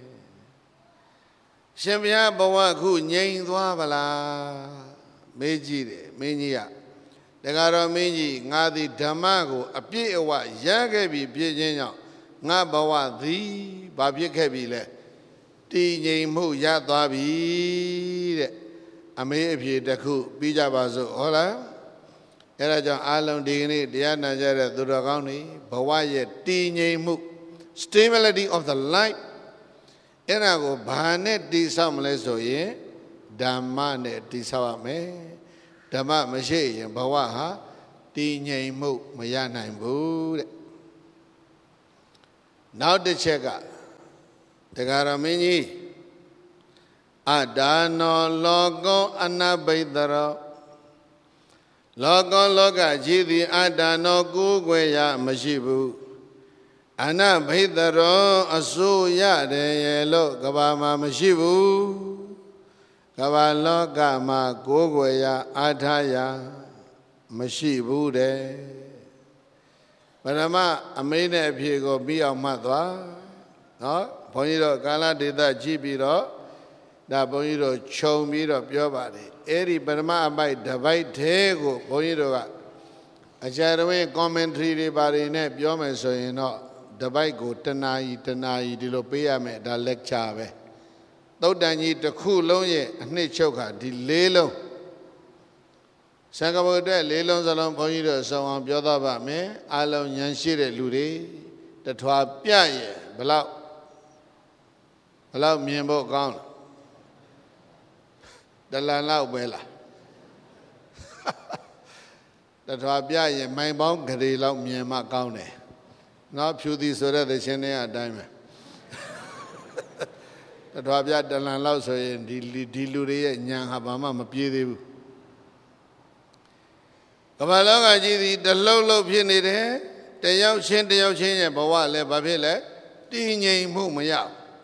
ရှင်ဘုရားဘဝခုငြိမ်သွားဗလားမေးကြည့်တယ်မင်းကြီးကတခါတော့မင်းကြီးငါသည်ဓမ္မကိုအပြည့်အဝရခဲ့ပြီဖြစ်ခြင်းကြောင့်ငါဘဝသည်ဘာဖြစ်ခဲ့ပြီလဲတည်ငြိမ်မှုရသွားပြီတဲ့အမေအဖြေတစ်ခုပြီးကြပါစို့ဟုတ်လားအဲဒါကြောင့်အားလုံးဒီကနေ့တရားနာကြတဲ့သူတော်ကောင်းတွေဘဝရဲ့တည်ငြိမ်မှု stability of the life အဲ့ဒါကိုဘာနဲ့တည်ဆောက်မလဲဆိုရင်ဓမ္မနဲ့တည်ဆောက်ရမယ်ဓမ္မမရှိရင်ဘဝဟာတည်ငြိမ်မှုမရနိုင်ဘူးတဲ့နောက်တစ်ချက်ကတရားတော်မင်းကြီးအဒါနောလောကောအနဘိတရောလောကောလောကကြီးသည်အဒါနောကိုးကွယ်ရမရှိဘူးအနဘိတရောအစိုးရတယ်ရဲ့လို့ကဘာမှာမရှိဘူးကဘာလောကမှာကိုးကွယ်ရအားထားရမရှိဘူးတဲ့ပရမအမိန့်နဲ့အဖြေကိုပြီးအောင်မှတ်သွားနော်ဘုန်းကြီးတို့ကာလဒေသကြည့်ပြီးတော့ဒါဘုန်းကြီးတို့ခြုံပြီးတော့ပြောပါတယ်အဲ့ဒီပရမအပိုက်တစ်ပိုက်သေးကိုဘုန်းကြီးတို့ကအကြရဝင်း commentary တွေပါတယ်နဲ့ပြောမယ်ဆိုရင်တော့တစ်ပိုက်ကိုတနာရီဒီလိုပေးရမယ်ဒါ lecture ပဲသုတ်တန်ကြီးတစ်ခုလုံးရဲ့အနှစ်ချုပ်ခါဒီ၄လုံးစံကဘုတ်တဲ့၄လုံးစလုံးဘုန်းကြီးတို့အဆောင်အောင်ပြောတော့ပါမယ်အားလုံးဉာဏ်ရှိတဲ့လူတွေတထွာပြရဲ့ဘလောက်မြင်ဖို့ကောင်းတလန်လောက်ပဲလားတထွာပြရဲ့မိုင်ပေါင်းဂရေလောက်မြင်မှကောင်းတယ်နော်ဖြူသည်ဆိုတဲ့သရှင်တွေအတိုင်းပဲတထွာပြတလန်လောက်ဆိုရင်ဒီလူတွေရဲ့ဉာဏ်ဟာဘာမှမပြေသေးဘူးကမ္ဘာလောကကြီးသည်တလှုပ်လှုပ်ဖြစ်နေတယ်တယောက်ချင်းရဲ့ဘဝလည်းဘာဖြစ်လဲတည်ငြိမ်မှုမရ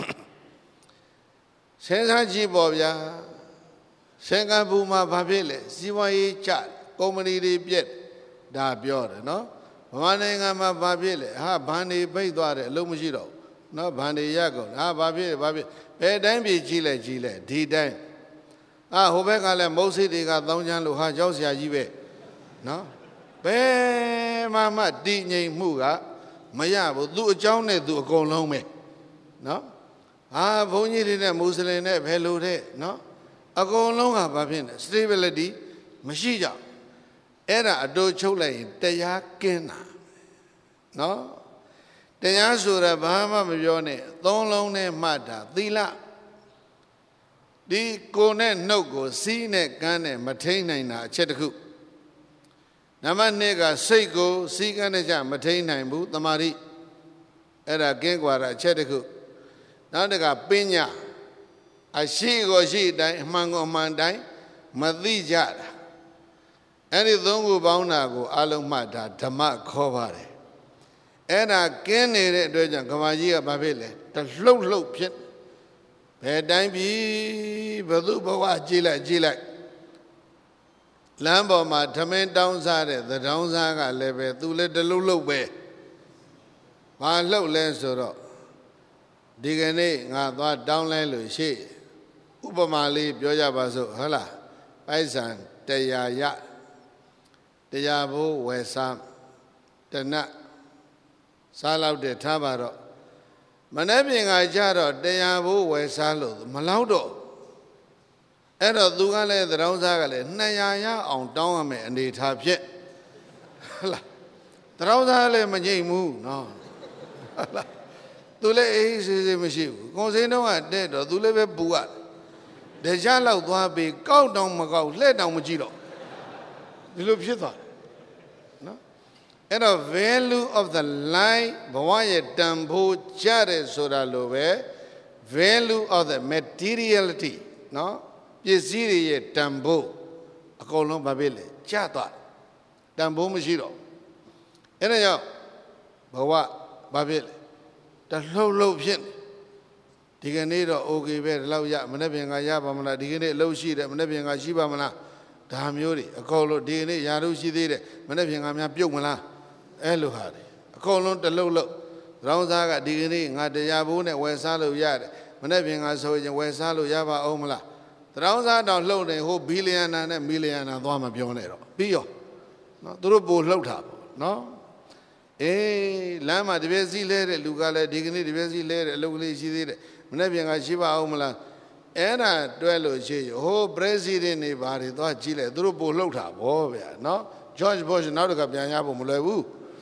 ဆင်းစားကြည့်ပေါ့ဗျာစင်ကာပူမှာဘာဖြစ်လဲစီးပွားရေးကျကုမ္ပဏီတွေပြက်ဒါပြောတယ်နော်ဗမာနိုင်ငံမှာဘာဖြစ်လဲဟာဘဏ်တွေပိတ်သွားတယ်အလုံးမရှိတော့နော်ဘဏ်တွေရကုန်ဟာဘာဖြစ်ဘယ်တိုင်းပြည်ကြီးလဲဒီတိုင်းဟိုဘက်ကလည်းမုတ်စိတ်တွေကတောင်းချမ်းလို့ဟာကြောက်စရာကြီးပဲနော်ဘယ်မှတည်ငြိမ်မှုကမရဘူးသူ့အကြောင်းနဲ့သူအကုန်လုံးပဲနော်ဘုန်းကြီးတွေနဲ့မွတ်စလင်နဲ့ဘယ်လိုတဲ့နော်အကုန်လုံးကဘာဖြစ်လဲ stability မရှိကြအဲ့ဒါအတူချုပ်လိုက်ရင်တရားကင်းတာနော်တရားဆိုတာဘာမှမပြောနဲ့သုံးလုံးနဲ့မှတ်တာသီလဒီကိုယ်နဲ့နှုတ်ကိုစီးနဲ့ကန်းနဲ့မထိန်နိုင်တာအချက်တစ်ခုနံပါတ်2ကစိတ်ကိုစီးကန်းနဲ့ကြမထိန်နိုင်ဘူးတမာတိအဲ့ဒါကင်းကွာတာအချက်တစ်ခုနောက်တစ်ခါပညာအရှိကိုရှိတိုင်းအမှန်ကိုအမှန်တိုင်းမသိကြတာအဲ့ဒီသုံးခုပေါင်းတာကိုအလုံးမှတ်တာဓမ္မခေါ်ပါတယ်အဲ့ဒါကင်းနေတဲ့အတွက်ကြောင့်ကဘာကြီးကဘာဖြစ်လဲတလှုပ်လှုပ်ဖြစ်ဘယ်တိုင်းပြီဘသူဘဝကြည့်လိုက်လမ်းပေါ်မှာထမင်းတောင်းစားတဲ့သတောင်းစားကလည်းပဲသူလည်းတလှုပ်လှုပ်ပဲဘာလှုပ်လဲဆိုတော့ဒီကနေ့ငါသွားတောင်းလဲလို့ရှိဥပမာလေးပြောကြပါစို့ဟုတ်လားပိုက်ဆံတရားရတရားဘိုးဝယ်စားတနတ်စားလောက်တဲ့ထားပါတော့မနေ့ပြင်ကကြတော့တရားဘိုးဝယ်စားလို့မလောက်တော့အဲ့တော့သူကလည်းသတောင်းစားကလည်း200ရအောင်တောင်းရမယ်အနေထားဖြစ်ဟုတ်လားသတောင်းစားလည်းမငြိမ်ဘူးနော်ဟုတ်လားသူလည်းအေးစေးမရှိဘူးကွန်စင်းတော့ကတဲ့တော့သူလည်းပဲပူရတယ်ကြလောက်သွားပြီးကောက်တောင်မကောက်လှဲ့တောင်မကြည့်တော့ဒီလိုဖြစ်သွားတယ်နော်အဲ့တော့ value of the life ဘဝရဲ့တန်ဖိုးကြတယ်ဆိုတာလိုပဲ value of the materiality နော်ပစ္စည်းတွေရဲ့တန်ဖိုးအကုန်လုံးဘာဖြစ်လဲကျသွားတန်ဖိုးမရှိတော့အဲ့ဒါကြောင့်ဘဝဘာဖြစ်လဲတလှုပ်လှုပ်ဖြစ်ဒီကနေ့တော့ okay ပဲဒီလောက်ရမနေ့ပြင်ကရပါမလားဒီကနေ့အလုပ်ရှိတယ်မနေ့ပြင်ကရှိပါမလားဒါမျိုးတွေအကုန်လုံးဒီကနေ့ယာရုရှိသေးတယ်မနေ့ပြင်ကများပြုတ်မလားအဲ့လိုဟာတွေအကုန်လုံးတလှုပ်လှုပ်ရောင်းစားကဒီကနေ့ငါတရားဘိုးနဲ့ဝယ်စားလို့ရတယ်မနေ့ပြင်ကဆိုရင်ဝယ်စားလို့ရပါအောင်မလားရောင်းစားတော့လှုပ်တယ်ဟိုဘီလီယံနာနဲ့မီလီယံနာသွားမပြောနဲ့တော့ပြီးရောနော်သူတို့ပို့လှုပ်တာပေါ့နော်အေးလမ်းမှာတပြည့်စီလဲတဲ့လူကလည်းဒီကနေ့တပြည့်စီလဲတဲ့အလုပ်ကလေးရှိသေးတယ်မနေ့ပြင်ကရှိပါအောင်မလားအဲ့ဒါတွဲလို့ရှိရဟို president တွေဘာတွေသွားကြည့်လဲသူတို့ပို့လှုပ်တာဗောဗျာနော် George Bush နောက်တစ်ခါပြန်ရဖို့မလွယ်ဘူး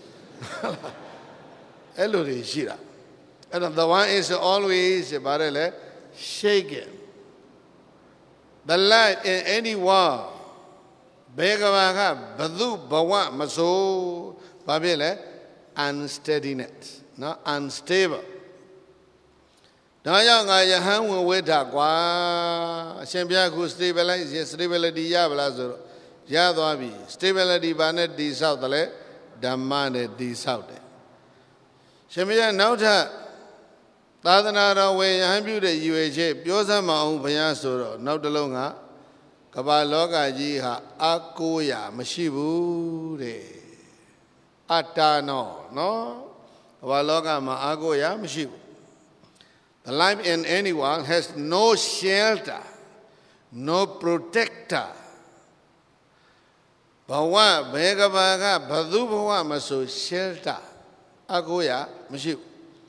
အဲ့လိုတွေရှိတာအဲ့တော့ the one is always ဘာလဲလဲ shaken the light in anyone ဘယ်ကဘာကဘသူဘဝမဆိုးဘာဖြစ်လဲ unsteadiness နော် unstable ဒါကြောင့်ငါယဟန်ဝင်ဝိထကွာအရှင်ဘုရားက stability ရပါလားဆိုတော့ရသွားပြီ stability ဘာနဲ့တည်ဆောက်တယ်လဲဓမ္မနဲ့တည်ဆောက်တယ်ရှင်ဘုရားနောက်ထပ်သာသနာတော်ဝင်ယဟန်ပြုတဲ့ရည်ရွယ်ချက်ပြောစမ်းမအောင်ဘုရားဆိုတော့နောက်တစ်လုံးကကမ္ဘာလောကကြီးဟာအကိုးရမရှိဘူးတဲ့အတ္တနောနော်ကမ္ဘာလောကမှာအကိုးရမရှိဘူးThe life in anyone has no shelter, no protector. ဘဝဘယ်ကဘာကဘသူဘဝမဆို shelter အကိုရမရှိဘူး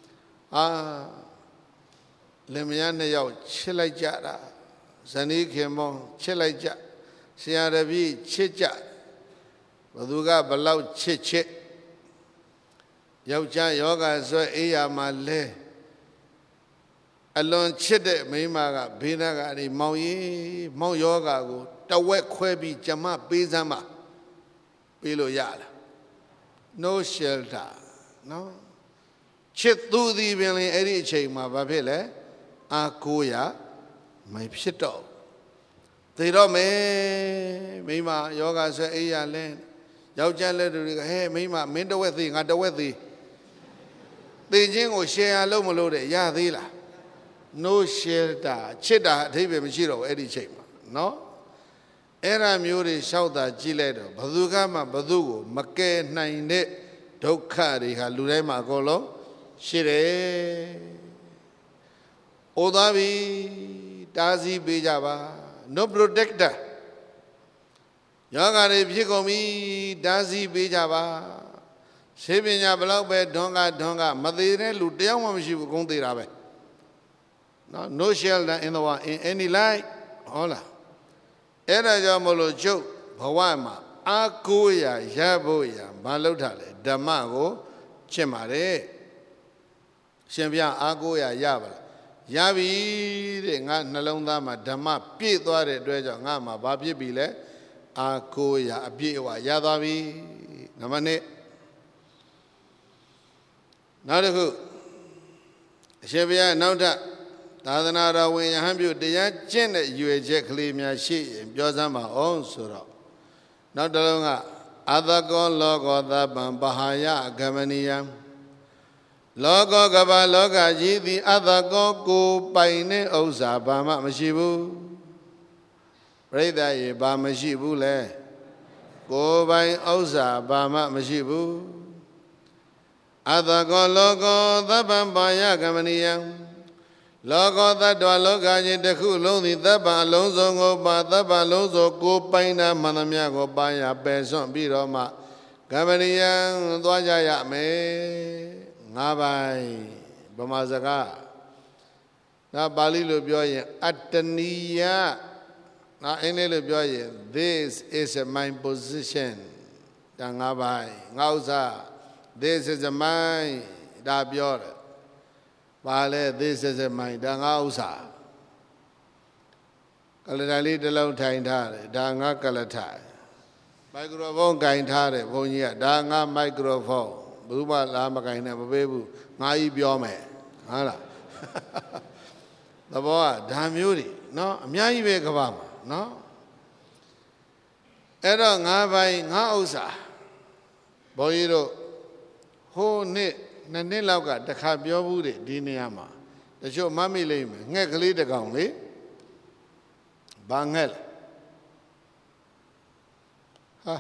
လင်မယားနှစ်ယောက်ချစ်လိုက်ကြတာဇနီးခင်မောင်ချစ်လိုက်ကြဆရာတပည့်ချစ်ကြဘသူကဘလောက်ချစ်ယောက်ျားယောဂဆွဲအေးရမှာလဲအလွန်ချစ်တဲ့မိန်းမကဘေးနားကနေမောင်ယောဂါကိုတဝက်ခွဲပြီးကျမပေးစမ်းပါပေးလို့ရလား no shelter နော်ချစ်သူသည်ပင်လည်းအဲ့ဒီအချိန်မှာဘာဖြစ်လဲအာကိုရမဖြစ်တော့သေတော့မယ်မိန်းမယောဂါဆွဲအေးရလဲယောက်ျားလက်တွေကဟဲ့မိန်းမမင်းတဝက်သေးငါတဝက်သေးသေခြင်းကို share လုပ်မလို့တဲ့ရသေးလားno shelter ချစ်တာအဓိပ္ပာယ်မရှိတော့ဘူးအဲ့ဒီချိန်မှာနော်အဲ့ဒါမျိုးတွေလျှောက်တာကြည့်လိုက်တော့ဘသူကမှဘသူကိုမကယ်နိုင်တဲ့ဒုက္ခတွေဟာလူတိုင်းမှာအကုန်လုံးရှိတယ်။အိုသားပြီတားဆီးပေးကြပါ no protector ယောဂါတွေဖြစ်ကုန်ပြီတားဆီးပေးကြပါရှင်းပညာဘလောက်ပဲဒွန်းကမသေးတဲ့လူတယောက်မှမရှိဘူးအကုန်သေးတာပဲNo shelter in the world in any light ဟုတ်လားအဲ့ဒါကြောင့်မလို့ကျုပ်ဘဝမှာအာကိုရရဖို့ရမလုပ်တာလေဓမ္မကိုချစ်ပါတယ်ရှင်ဘုရားအာကိုရပါလားရပြီတဲ့ငါနှလုံးသားမှာဓမ္မပြည့်သွားတဲ့အတွက်ကြောင့်ငါမှာဘာဖြစ်ပြီလဲအာကိုရအပြည့်အဝရသွားပြီနံပါတ်1နောက်တစ်ခုအရှင်ဘုရားနောက်ထပ်သာသနာတော်ဝင်ယဟန်ပြုတရားကျင့်တဲ့ရွယ်ချက်ကလေးများရှိရင်ပြောစမ်းပါအောင်ဆိုတော့နောက်တစ်လုံးကအသကောလောကောသဗ္ဗံပဟာယဂမနိယံ Logo gaba loga jidi adako ko paine ousa bama mashibu. Preda ye ba mashibu le. Ko pain ousa bama mashibu. Adako logo daban baya gamaniyang. Logo dadwa loga jiteku londi daban lonzo ngoba daban lonzo ko paina manamya ko baya beson biroma. Gamaniyang dwajaya me. Ngabai Bamazaka Na Bali Lubioye Ataniya Na Ene Lubioye This is my position Dangabai Ngausa This is my Dabior Bale This is my Dangausa Kalatali Dalau Taintare Danga Kalatai Microphone Kaintare Vonia Danga microphone Buba la makaina babebu ngai bio me hala Thabo da myo ri no a mya ji be kaba ma no Ai do nga bai nga ousa Bong ji do ho nit 2 နှစ်လောက်ကတခါပြောဘူးတဲ့ဒီနေရာမှာတချို့မမေ့လိမ့်မယ်ငှက်ကလေးတစ်ကောင်လေဘာငှက်လဲဟာ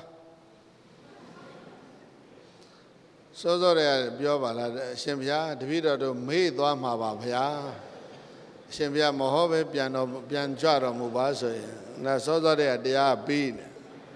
စောစောတည်းပြောပါလားအရှင်ဘုရားတပည့်တော်တို့မေ့သွားမှာပါဗျာအရှင်ဘုရားမဟောပဲပြန်ကြွတော်မူပါဆိုရင်နာစောစောတည်းတရားပြီးနေ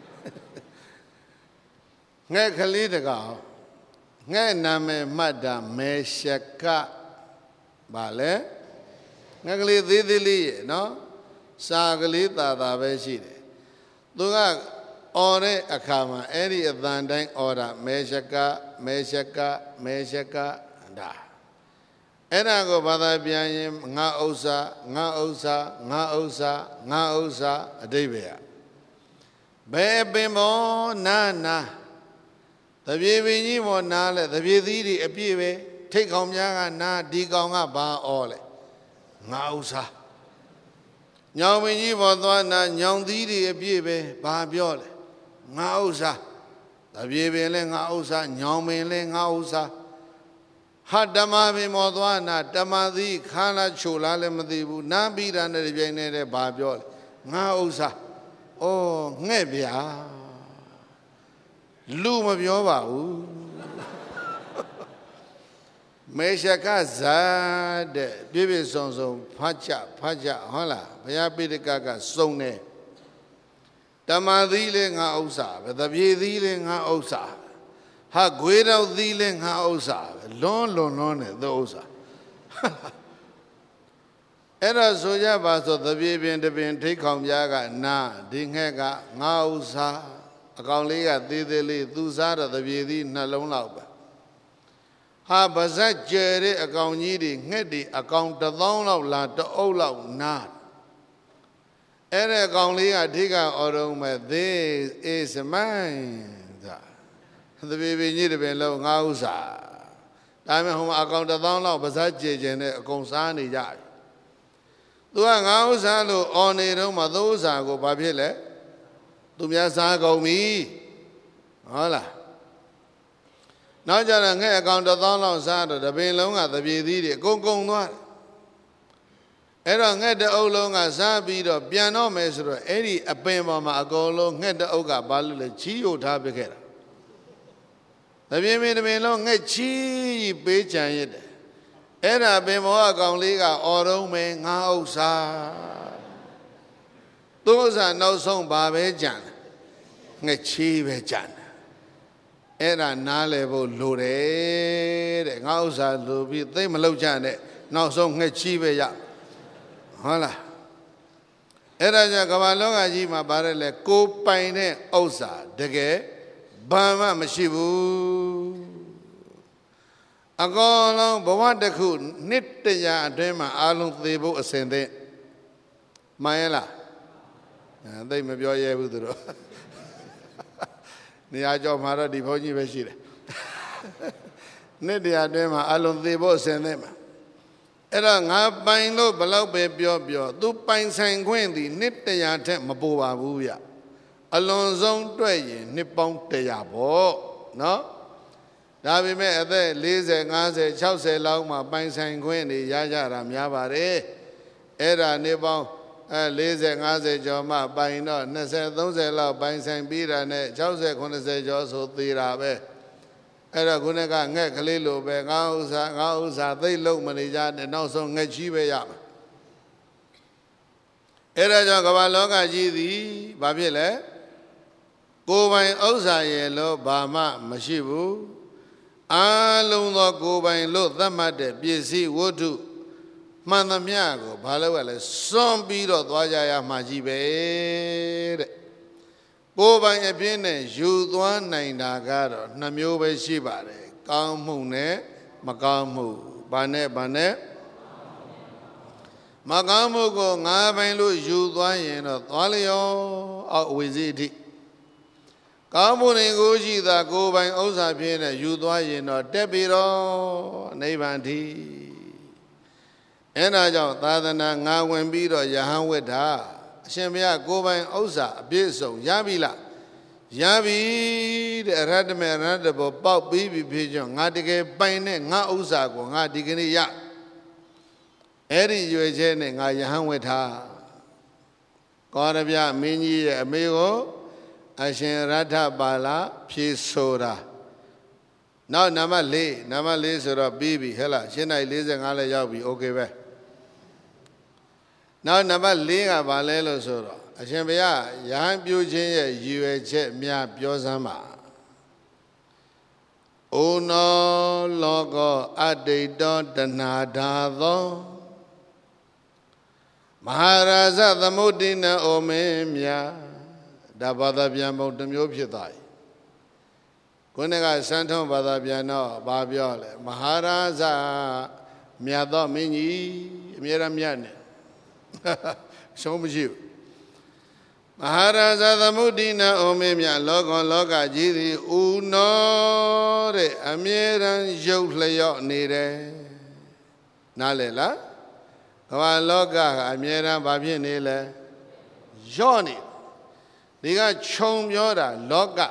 ငှက်ကလေးတကောင်ငှက်နာမည်မှတ်တာမေရှကဗာလဲငှက်ကလေးသေးသေးလေးရဲ့နော်စာကလေးသာပဲရှိတယ်သူကအော်တဲ့အခါမှာအဲ့ဒီအသံတိုင်းအော်တာမေရှကမေရှကမေရှကဒါအဲ့ဒါကိုဘာသာပြန်ရင်ငါဥစ္စာငါဥစ္စာငါဥစ္စာငါဥစ္စာအဓိပ္ပာယ်ဘယ်ပင်မောနာတပြေပင်ကြီးမောနာလဲတပြေသီးတွေအပြည့်ပဲထိတ်ခေါင်များကနာဒီကောင်ကဘာအော်လဲငါဥစ္စာညောင်ပင်ကြီးပေါ်သွားနာညောင်သီးတွေအပြည့်ပဲဘာပြောလဲငါဥစ္စာတပြေပင်လဲငါဥစ္စာညောင်ပင်လဲငါဥစ္စာဟာဓမ္မပင်မောသွားနာဓမ္မသီးခါလာချိုလာလည်းမသိဘူးနားပြီးတာနဲ့ပြိုင်နေတဲ့ဘာပြောလဲငါဥစ္စာဩငှက်ဗျာလူမပြောပါဘူးမေရှကဇာတဲ့ပြည့်ပြည့်စုံစုံဖတ်ကြဟုတ်လားဘုရားပိဋကကစုံတယ်ဓမ္မသီးလဲငါဥစ္စာပဲတပြေသီးလဲငါဥစ္စာဟာဂွေတော်သီးလဲငါဥစ္စာပဲလွန်းနဲ့သူဥစ္စာအဲ့တော့ဆိုကြပါဆိုတပြေပင်တပင်ထိတ်ခေါင်ပြားကနာဒီငှက်ကငါဥစ္စာအကောင်လေးကသေးသေးလေးသူစားတော့တပြေသီးနှလုံးလောက်ပဲဟာပါဇက်ကျဲတဲ့အကောင်ကြီးတွေငှက်တွေအကောင်1000လောက်လာတအုပ်လောက်နာအဲ့ဒီအကောင်လေးကအဓိကအော်တော့မဲ့ This is mine ဒါသဘေဘင်းကြီးတပင်လုံးငါဥစ္စာဒါပေမဲ့ဟိုမှာအကောင်1000လောက်ပါဇက်ကျဲခြင်းနဲ့အကုန်စားနေကြပြီသူကငါဥစ္စာလို့အော်နေတော့မှသူဥစ္စာကိုဘာဖြစ်လဲသူများစားကုန်ပြီဟုတ်လားနောက်ကြတော့ငှက်အကောင်1000လောက်စားတော့တပင်လုံးကသပြေသီးတွေအကုန်သွားတယ်အဲ့တော့ငှက်တအုပ်လုံးကစားပြီးတော့ပြန်တော့မယ်ဆိုတော့အဲ့ဒီအပင်ပေါ်မှာအကုန်လုံးငှက်တအုပ်ကဘာလို့လဲချီးယိုထားပြခဲ့တာတပင်တပင်လုံးငှက်ချီးပေးကြံရတဲ့အဲ့ဒါပင်ပေါ်အကောင်လေးကအော်တော့မယ်ငါဥစ္စာသူဥစ္စာနောက်ဆုံးဘာပဲကြံငှက်ချီးပဲကြံအဲ့ဒါနားလဲဖို့လိုတယ်တဲ့ငါဥစ္စာလိုပြီးသိမလောက်ကြနဲ့နောက်ဆုံးငှက်ချီးပဲရဟုတ်လားအဲ့ဒါကြောင့်ကမ္ဘာလောကကြီးမှာဗါတယ်လေကိုပိုင်တဲ့ဥစ္စာတကယ်ဘာမှမရှိဘူးအကောင်လုံးဘဝတစ်ခုနှစ်တရာအတွင်းမှာအာလုံးသေဖို့အစဉ်သင့်မှန်ရဲ့လားသိမပြောရဲဘူးသူတို့နေရာကြောင့်မှာတော့ဒီဘုန်းကြီးပဲရှိတယ်နှစ်တရာအတွင်းမှာအလုံးသေဖို့အစဉ်သင့်မှာအဲ့တော့ငါပိုင်လို့ဘလောက်ပဲပြောသူပိုင်ဆိုင်ခွင့်သည်နှစ်တရာထက်မပိုပါဘူးဗျအလွန်ဆုံးတွေ့ရင်နှစ်ပေါင်း100ပေါ့နော်ဒါပေမဲ့အသက်40 50 60လောက်မှပိုင်ဆိုင်ခွင့်တွေရကြတာများပါတယ်အဲ့ဒါနေပေါင်း40 50ကျော်မှပိုင်တော့20 30လောက်ပိုင်ဆိုင်ပြီးတာနဲ့60 90ကျော်ဆိုသေးတာပဲအဲ့တော့ခုနကငှက်ကလေးလိုပဲငါဥစ္စာသိလုံးမနေကြနဲ့နောက်ဆုံးငှက်ချီးပဲရမှာအဲ့ဒါကြောင့်ကမ္ဘာလောကကြီးသည်ဘာဖြစ်လဲကိုယ်ပိုင်ဥစ္စာရဲ့လို့ဘာမှမရှိဘူးအလုံးသောကိုယ်ပိုင်လို့သတ်မှတ်တဲ့ပစ္စည်းဝတ္ထုမှန်သမျှကိုဘာလို့လဲစွန့်ပြီးတော့သွားကြရမှာကြီးပဲတဲ့ကိုယ်ပိုင်အဖြစ်နဲ့ယူသွားနိုင်တာကတော့2မျိုးပဲရှိပါတယ်ကောင်းမှုနဲ့မကောင်းမှုဘာနဲ့မကောင်းမှုကိုငါးပိုင်လို့ယူသွားရင်တော့သွားလျောအောက်ဝိဇိတိကောင်းမှုတွေကိုရှိတာကိုယ်ပိုင်ဥစ္စာဖြစ်နဲ့ယူသွားရင်တော့တက်ပြီးတော့နိဗ္ဗာန်ထိအဲ့ဒါကြောင့်သာသနာငါဝင်ပြီးတော့ယဟန်ဝိတာအရှင်ဘုရားကိုယ်ပိုင်ဥစ္စာအပြည့်စုံရပြီလားရပြီတဲ့အရဟတမေရဟတဘောပေါက်ပြီးပြီဖြစ်ကြောင့်ငါတကယ်ပိုင်တဲ့ငါဥစ္စာကိုငါဒီကနေ့ရအဲ့ဒီရွယ်ချက်နဲ့ငါယဟန်ဝိတာကောရဗျမင်းကြီးရဲ့အမေကိုအရှင်ရထပါဠဖြေဆိုတာနောက်နံပါတ်4ဆိုတော့ပြီးပြီဟဲ့လား8:45လည်းရောက်ပြီโอเคပဲနောက်နံပါတ်4ကဘာလဲလို့ဆိုတော့အရှင်ဘုရားယဟန်ပြုခြင်းရဲ့ရည်ရွယ်ချက်များပြောစမ်းပါဩနောလောကောအတ္တိတောတဏှာဓာသောမဟာရာဇသမုဒ္ဒိနဩမင်းမြတ်ဒါဘာသာပြန်ပုံတစ်မျိုးဖြစ်သွားပြီခုနကစံထုံးဘာသာပြန်တော့ဘာပြောလဲမဟာရာဇမြတ်သောမင်းကြီးအမြဲတမ်းမြတ်နေရှုံးမရှိဘူးမဟာရာဇသမုဒ္ဒိနဩမင်းမြတ်လောကကြီးသည်ဥနောတဲ့အမြဲတမ်းရုပ်လျော့နေတယ်နားလည်လားကမ္ဘာလောကကအမြဲတမ်းဘာဖြစ်နေလဲရော့နေဒီကခြုံပြောတာလောက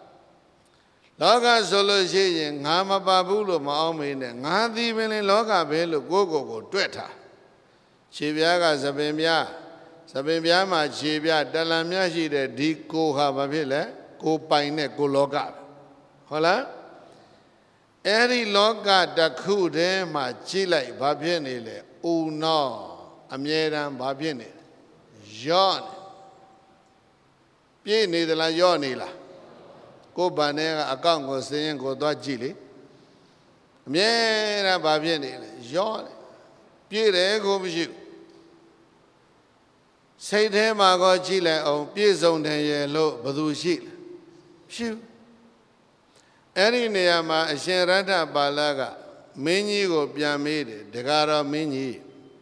ဆိုလို့ရှိရင်ငါမပါဘူးလို့မအောင်မေးနဲ့ငါသည်ပင်လေလောကပဲလို့ကိုတွက်ထားခြေပြားကသပင်ပြားမှာခြေပြားတလံမြရှိတဲ့ဒီကိုဟာဘာဖြစ်လဲကိုပိုင်တဲ့ကိုလောကဟုတ်လားအဲ့ဒီလောကတစ်ခုတည်းမှာကြည့်လိုက်ဘာဖြစ်နေလဲဥနောအမြဲတမ်းဘာဖြစ်နေလဲရော့နေပြည့်နေသလားရော့နေလားကိုဗန်နဲ့ကအကောင့်ကိုစင်းရင်ကိုသွားကြည့်လေအမြဲတမ်းဘာဖြစ်နေလဲရော့နေပြည့်တယ်ကိုမရှိဘူးစိတ်ထဲမှာကိုကြည့်လိုက်အောင်ပြည့်စုံတယ်ရဲ့လို့ဘယ်သူရှိလဲမရှိဘူးအဲ့ဒီနေရာမှာအရှင်ရထပါဠကမင်းကြီးကိုပြန်မေးတယ်တကားတော့မင်းကြီး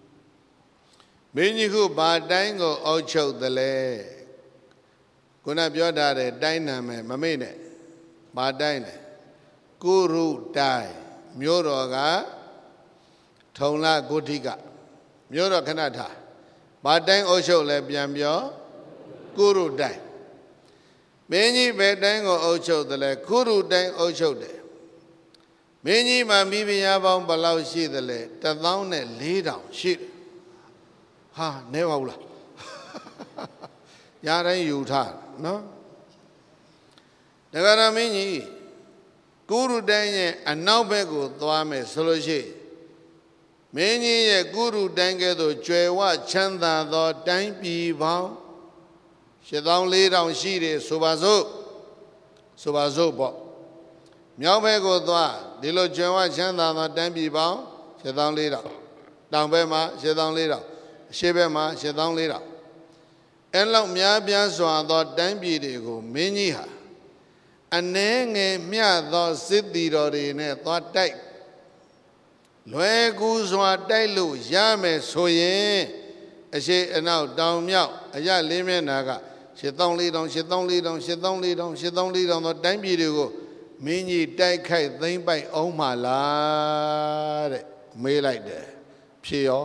ခုဘာတိုင်းကိုအုပ်ချုပ်တယ်လဲခုနပြောထားတဲ့တိုင်းနာမယ်မမေ့နဲ့ဘာတိုင်းလဲကုရုတိုင်းမြို့တော်ကထုံလဂုဋ္ဌိကမြို့တော်ခဏထားဘာတိုင်းအုပ်ချုပ်လဲပြန်ပြောကုရုတိုင်းမင်းကြီးဘယ်တိုင်းကိုအုပ်ချုပ်တယ်လဲကုရုတိုင်းအုပ်ချုပ်တယ်မင်းကြီးမှာမိဖုရားပေါင်းဘယ်လောက်ရှိတယ်လဲ14000ရှိတယ်ဟာနဲပါဘူးလားညာတိုင်းယူထားနော်တက္ကရာမင်းကြီးကုရုတိုင်းရဲ့အနောက်ဘက်ကိုသွားမယ်ဆိုလို့ရှိရင်မင်းကြီးရဲ့ကုရုတိုင်းကဲ့သို့ကျွယ်ဝချမ်းသာသောတိုင်းပြည်ပေါင်း8400ရှိတယ်ဆိုပါစို့ပေါ့မြောက်ဘက်ကိုသွားဒီလိုကျွယ်ဝချမ်းသာသောတိုင်းပြည်ပေါင်း8400တောင်ဘက်မှာ8400အရှေ့ဘက်မှာ8400အဲ့လောက်များပြားစွာသောတိုင်းပြည်တွေကိုမင်းကြီးဟာအနှဲငယ်မျှသောစစ်တီတော်တွေနဲ့သွားတိုက်လွယ်ကူစွာတိုက်လို့ရမယ်ဆိုရင်အရှိအနောက်တောင်မြောက်အရလေးမျက်နှာက8400သောတိုင်းပြည်တွေကိုမင်းကြီးတိုက်ခိုက်သိမ်းပိုက်အောင်မလားတဲ့မေးလိုက်တယ်ဖြေရော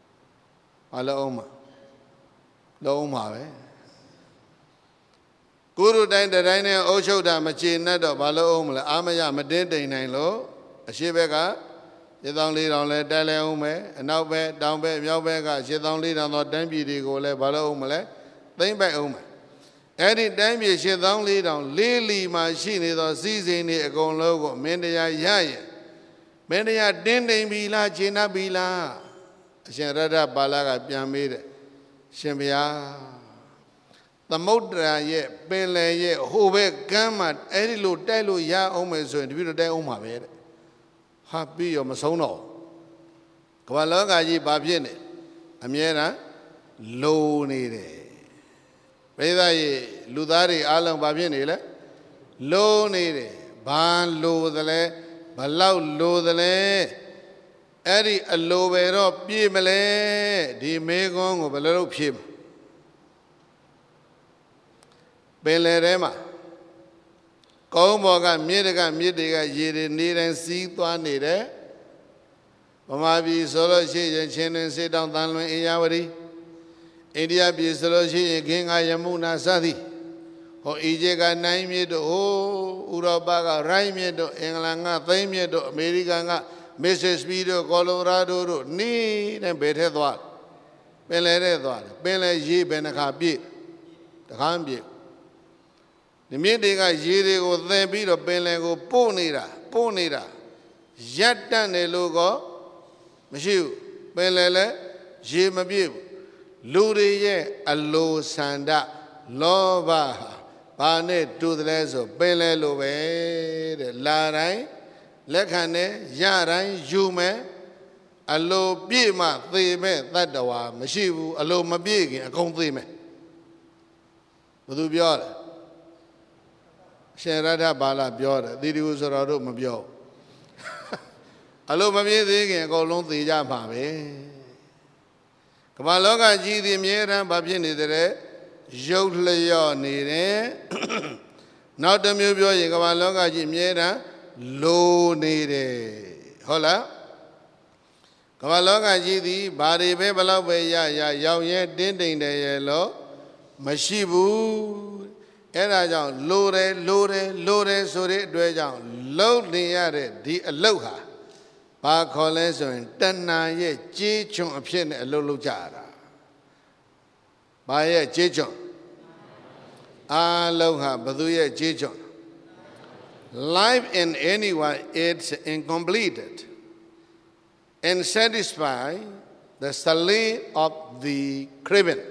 မလို့အောင်မလုံးမှာပဲ Guruတိုင်းတိုင်းနဲ့အုပ်ချုပ်တာမချေနဲ့တော့ဘာလို့အောင်မလဲအာမရမတင်းတိမ်နိုင်လို့အရှိဘက်က7400လဲတက်လဲအောင်မယ်အနောက်ဘက်တောင်ဘက်မြောက်ဘက်က7400သောတိုင်းပြည်တွေကိုလည်းဘာလို့အောင်မလဲသိမ့်ပိုက်အောင်မယ်အဲ့ဒီတိုင်းပြည်7400လေးလီမှာရှိနေသောစီစဉ်တွေအကုန်လုံးကိုမင်းတရားရရင်မင်းတရားတင်းတိမ်ပြီလားခြေနှပ်ပြီလားအရှင်ရတ္ထပါဠကပြန်မေးတယ်ရှင်ဘုရားသမုဒ္ဒရာရဲ့ပင်လယ်ရဲ့ဟိုဘက်ကမ်းမှာအဲ့ဒီလိုတိုက်လို့ရအောင်မယ်ဆိုရင်တပည့်တော်တိုက်အောင်ပါပဲတဲ့ဟာပြီးရောမဆုံးတော့ကမ္ဘာလောကကြီးဘာဖြစ်နေအမြဲတမ်းလိုနေတယ်ပရိသတ်ရဲ့လူသားတွေအားလုံးဘာဖြစ်နေလဲလိုနေတယ်ဘာလိုသလဲဘလောက်လိုသလဲအဲ့ဒီအလိုပဲတော့ပြည့်မလဲဒီမေခွန်းကိုဘယ်လိုလုပ်ဖြည့်ပင်လယ်ထဲမှာကုန်းပေါ်ကမြစ်တွေကရေတွေနေတိုင်းစီးသွားနေတယ်ဗမာပြည်ဆိုလို့ရှိရင်ချင်းတွင်စေတောင်တန်လွင်အေရဝတီအိန္ဒိယပြည်ဆိုလို့ရှိရင်ခင်္ဃယမုနာစသည်ဟောအီဂျစ်ကနိုင်မြစ်တို့ဟိုဥရောပကရိုင်းမြစ်တို့အင်္ဂလန်ကသိမ်းမြစ်တို့အမေရိကန်ကမစ်စစ်စပီတို့ကော်လိုရာဒိုတို့နေတဲ့ဘယ်ထဲသွားပင်လယ်ထဲသွားတယ်ပင်လယ်ရေဘယ်နှခါပြည့်တခါမပြည့်ဒီမြစ်တွေကရေတွေကိုသင်ပြီးတော့ပင်လယ်ကိုပို့နေတာရက်တန့်တယ်လို့ကောမရှိဘူးပင်လယ်လည်းရေမပြည့်ဘူးလူတွေရဲ့အလိုဆန္ဒလောဘဘာနဲ့တူတယ်လဲဆိုပင်လယ်လိုပဲတဲ့လာတိုင်းလက်ခံနဲ့ရတိုင်းယူမယ်အလိုပြည့်မှသေမဲ့တတ္တဝါမရှိဘူးအလိုမပြည့်ခင်အကုန်သေမယ်ဘယ်သူပြောလဲရှင်ရတ္ထပါဠပြောတယ်သီရိဝဆိုတော်တို့မပြောအလိုမပြည့်သေးခင်အကုန်လုံးသေကြမှာပဲကမ္ဘာလောကကြီးသည်အမြဲတမ်းဘာဖြစ်နေတယ်ရုပ်လျော့နေတယ်နောက်တစ်မျိုးပြောရင်ကမ္ဘာလောကကြီးအမြဲတမ်းလိုနေတယ်ဟုတ်လားကမ္ဘာလောကကြီးသည်ဘာတွေပဲဘလောက်ပဲရရောက်ရဲတင်းတိမ်တယ်ရဲ့လို့မရှိဘူးအဲ့ဒါကြောင့်လိုတယ်ဆိုတဲ့အတွက်ကြောင့်လှုပ်နေရတဲ့ဒီအလုတ်ဟာဘာခေါ်လဲဆိုရင်တဏှာရဲ့ကြေးချွန်အဖြစ်နဲ့အလုတ်လုပ်ကြရတာဘာရဲ့ကြေးချွန်အားလုံးဟာဘသူရဲ့ကြေးချွန် Life in anyone is incomplete and satisfy the slay of the craven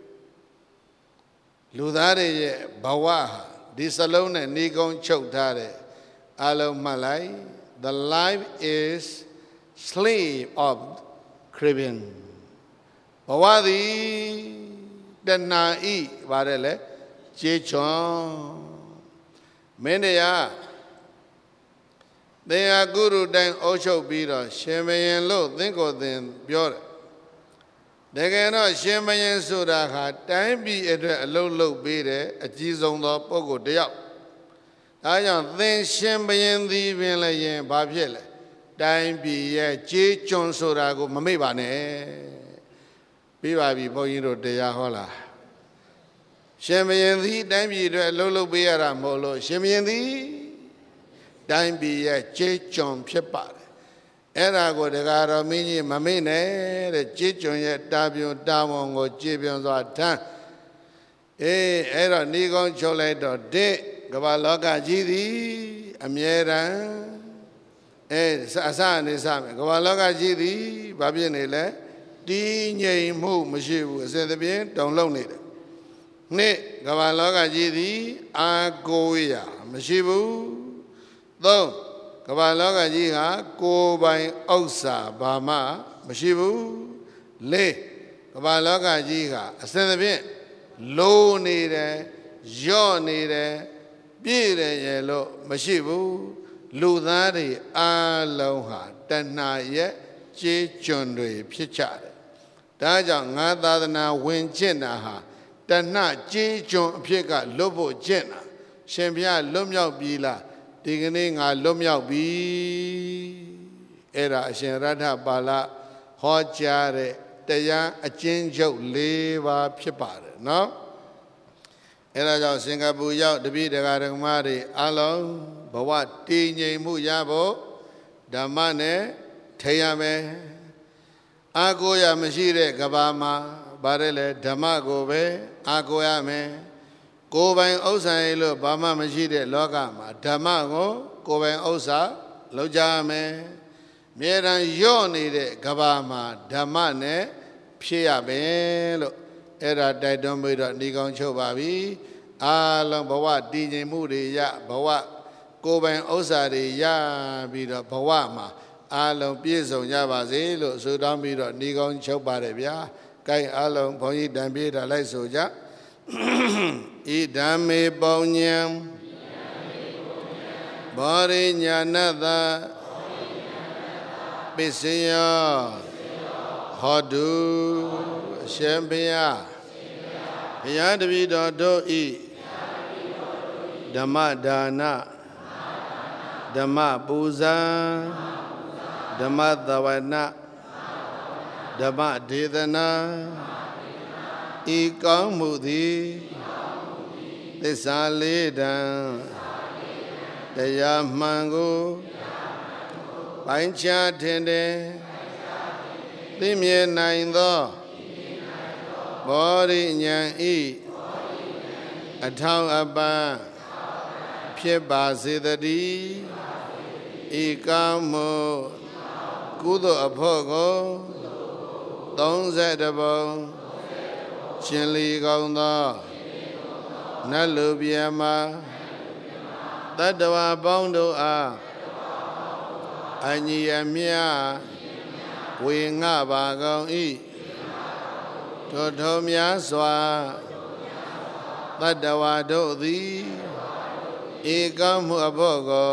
လူသားတွေရဲ့ဘဝဟာဒီစလုံးနဲ့နှီးကုန်းချုပ်ထားတဲ့အလုံးမှတ်လိုက် The life is slave of craving ဘဝသည်တဏှာဤပါတယ်လေကြေးချွန်မင်းတရားသင်ဟာကုရုတိုင်းအုပ်ချုပ်ပြီးတော့ရှင်ဘရင်လို့သင်ကိုယ်သင်ပြောတယ်တကယ်တော့ရှင်ဘရင်ဆိုတာဟာတိုင်းပြည်အတွက်အလုပ်လုပ်ပေးတဲ့အကြီးဆုံးသောပုဂ္ဂိုလ်တစ်ယောက်ဒါကြောင့်သင်ရှင်ဘရင်သည်ပင်လည်းရင်ဘာဖြစ်လဲတိုင်းပြည်ရဲ့ကြေးကျွန်ဆိုတာကိုမမေ့ပါနဲ့ပြီးပါပြီဘုန်းကြီးတို့တရားဟောလားရှင်ဘရင်သည်တိုင်းပြည်အတွက်အလုပ်လုပ်ပေးရတာမဟုတ်လို့ရှင်ဘရင်သည်တိုင်းပြည်ရဲ့ကြေးကျွန်ဖြစ်ပါတယ်အဲ့ဒါကိုတရားတော်မင်းကြီးမမေ့နဲ့တဲ့ကြေးကျွန်ရဲ့တာပြွန်တာဝန်ကိုကြေးပြွန်စွာထမ်းအဲ့တော့ဤကောင်းချုပ်လိုက်တော့တဲ့ကမ္ဘာလောကကြီးသည်အမြဲတမ်းအစအနေစမယ်ကမ္ဘာလောကကြီးသည်ဘာဖြစ်နေလဲတည်ငြိမ်မှုမရှိဘူးအစဉ်သဖြင့်တုန်လှုပ်နေတယ်နှစ်ကမ္ဘာလောကကြီးသည်အာကိုရမရှိဘူးသုံးကမ္ဘာလောကကြီးဟာကိုယ်ပိုင်ဥစ္စာဘာမှမရှိဘူးလေးကမ္ဘာလောကကြီးကအစဉ်သဖြင့်လိုနေတယ်ယော့နေတယ်ပြည့်တယ်ရဲ့လို့မရှိဘူးလူသားတွေအားလုံးဟာတဏှာရဲ့ကြေးကျွန်တွေဖြစ်ကြတယ်ဒါကြောင့်ငါသာသနာဝင်ကျင့်တာဟာတဏှာကြေးကျွန်အဖြစ်ကလွတ်ဖို့ကျင့်တာရှင်ဘုရားလွတ်မြောက်ပြီလားဒီကနေ့ငါလွတ်မြောက်ပြီအဲ့ဒါအရှင်ရတ္ထပါဠဟောကြားတဲ့တရားအကျဉ်းချုပ်၄ပါးဖြစ်ပါတယ်နော်အဲ့ဒါကြောင့်စင်ကာပူရောက်တပည့်တရားဓမ္မတွေအလုံးဘဝတည်ငြိမ်မှုရဖို့ဓမ္မနဲ့ထိရမယ်အာကိုရမရှိတဲ့ကဘာမှာဗါတယ်လေဓမ္မကိုပဲအာကိုရမယ်ကိုယ်ပိုင်ဥစ္စာရေးလို့ဘာမှမရှိတဲ့လောကမှာဓမ္မကိုကိုယ်ပိုင်ဥစ္စာလောက်ကြမယ်မြဲတမ်းယော့နေတဲ့ကဘာမှာဓမ္မနဲ့ဖြစ်ရမယ်လို့အဲ့ဒါတိုက်တွန်းပြီးတော့ဏီကောင်းချုပ်ပါပြီအားလုံးဘဝတည်ငြိမ်မှုတွေရဘဝကိုယ်ပိုင်ဥစ္စာတွေရပြီးတော့ဘဝမှာအားလုံးပြည့်စုံကြပါစေလို့ဆုတောင်းပြီးတော့ဏီကောင်းချုပ်ပါတယ်ဗျာ။ကိုင်းအားလုံးဘုန်းကြီးတန်ပြေးတာလိုက်ဆိုကြဣဒံမေပုံညံဘောရိညာဏတပစ္စယောဟောတုအရှင်ဘုရားဘုရားတပည့်တော်တို့ဤဓမ္မဒါနဓမ္မပူဇာဓမ္မသဝနာဓမ္မဒေသနာဤကောင်းမှုသည်သစ္စာလေးတံတရားမှန်ကိုပိုင်းခြားထင်တယ်သိမြင်နိုင်သောဘောရိညာဤအထောက်အပံ့ဖြစ်ပါစေတည်းဤကောင်းမှုကုသိုလ်အဖို့ကို30ပုံရှင်လီကောင်းသောနတ်လူပြမတတ္တဝါပေါင်းတို့အားအညီအမျှဝေငှပါကုန်၏ထိုထုံများစွာတတ္တဝါတို့သည်ဧကမှုအဖို့ကို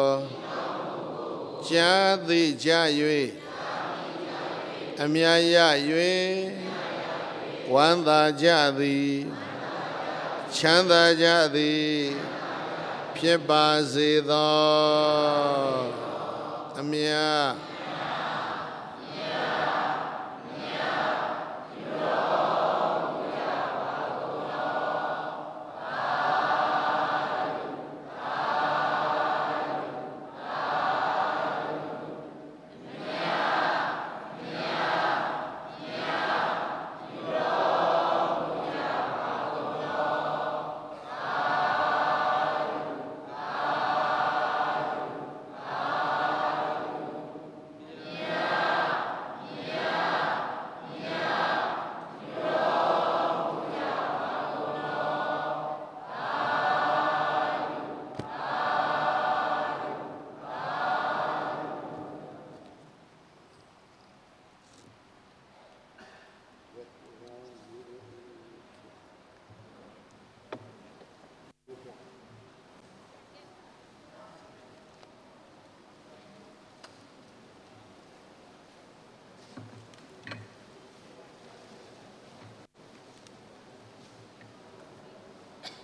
ကြားသိကြ၍အမြတ်ရ၍ဝမ်းသာကြသည်ချမ်းသာကြသည်ဖြစ်ပါစေသောအမြတ်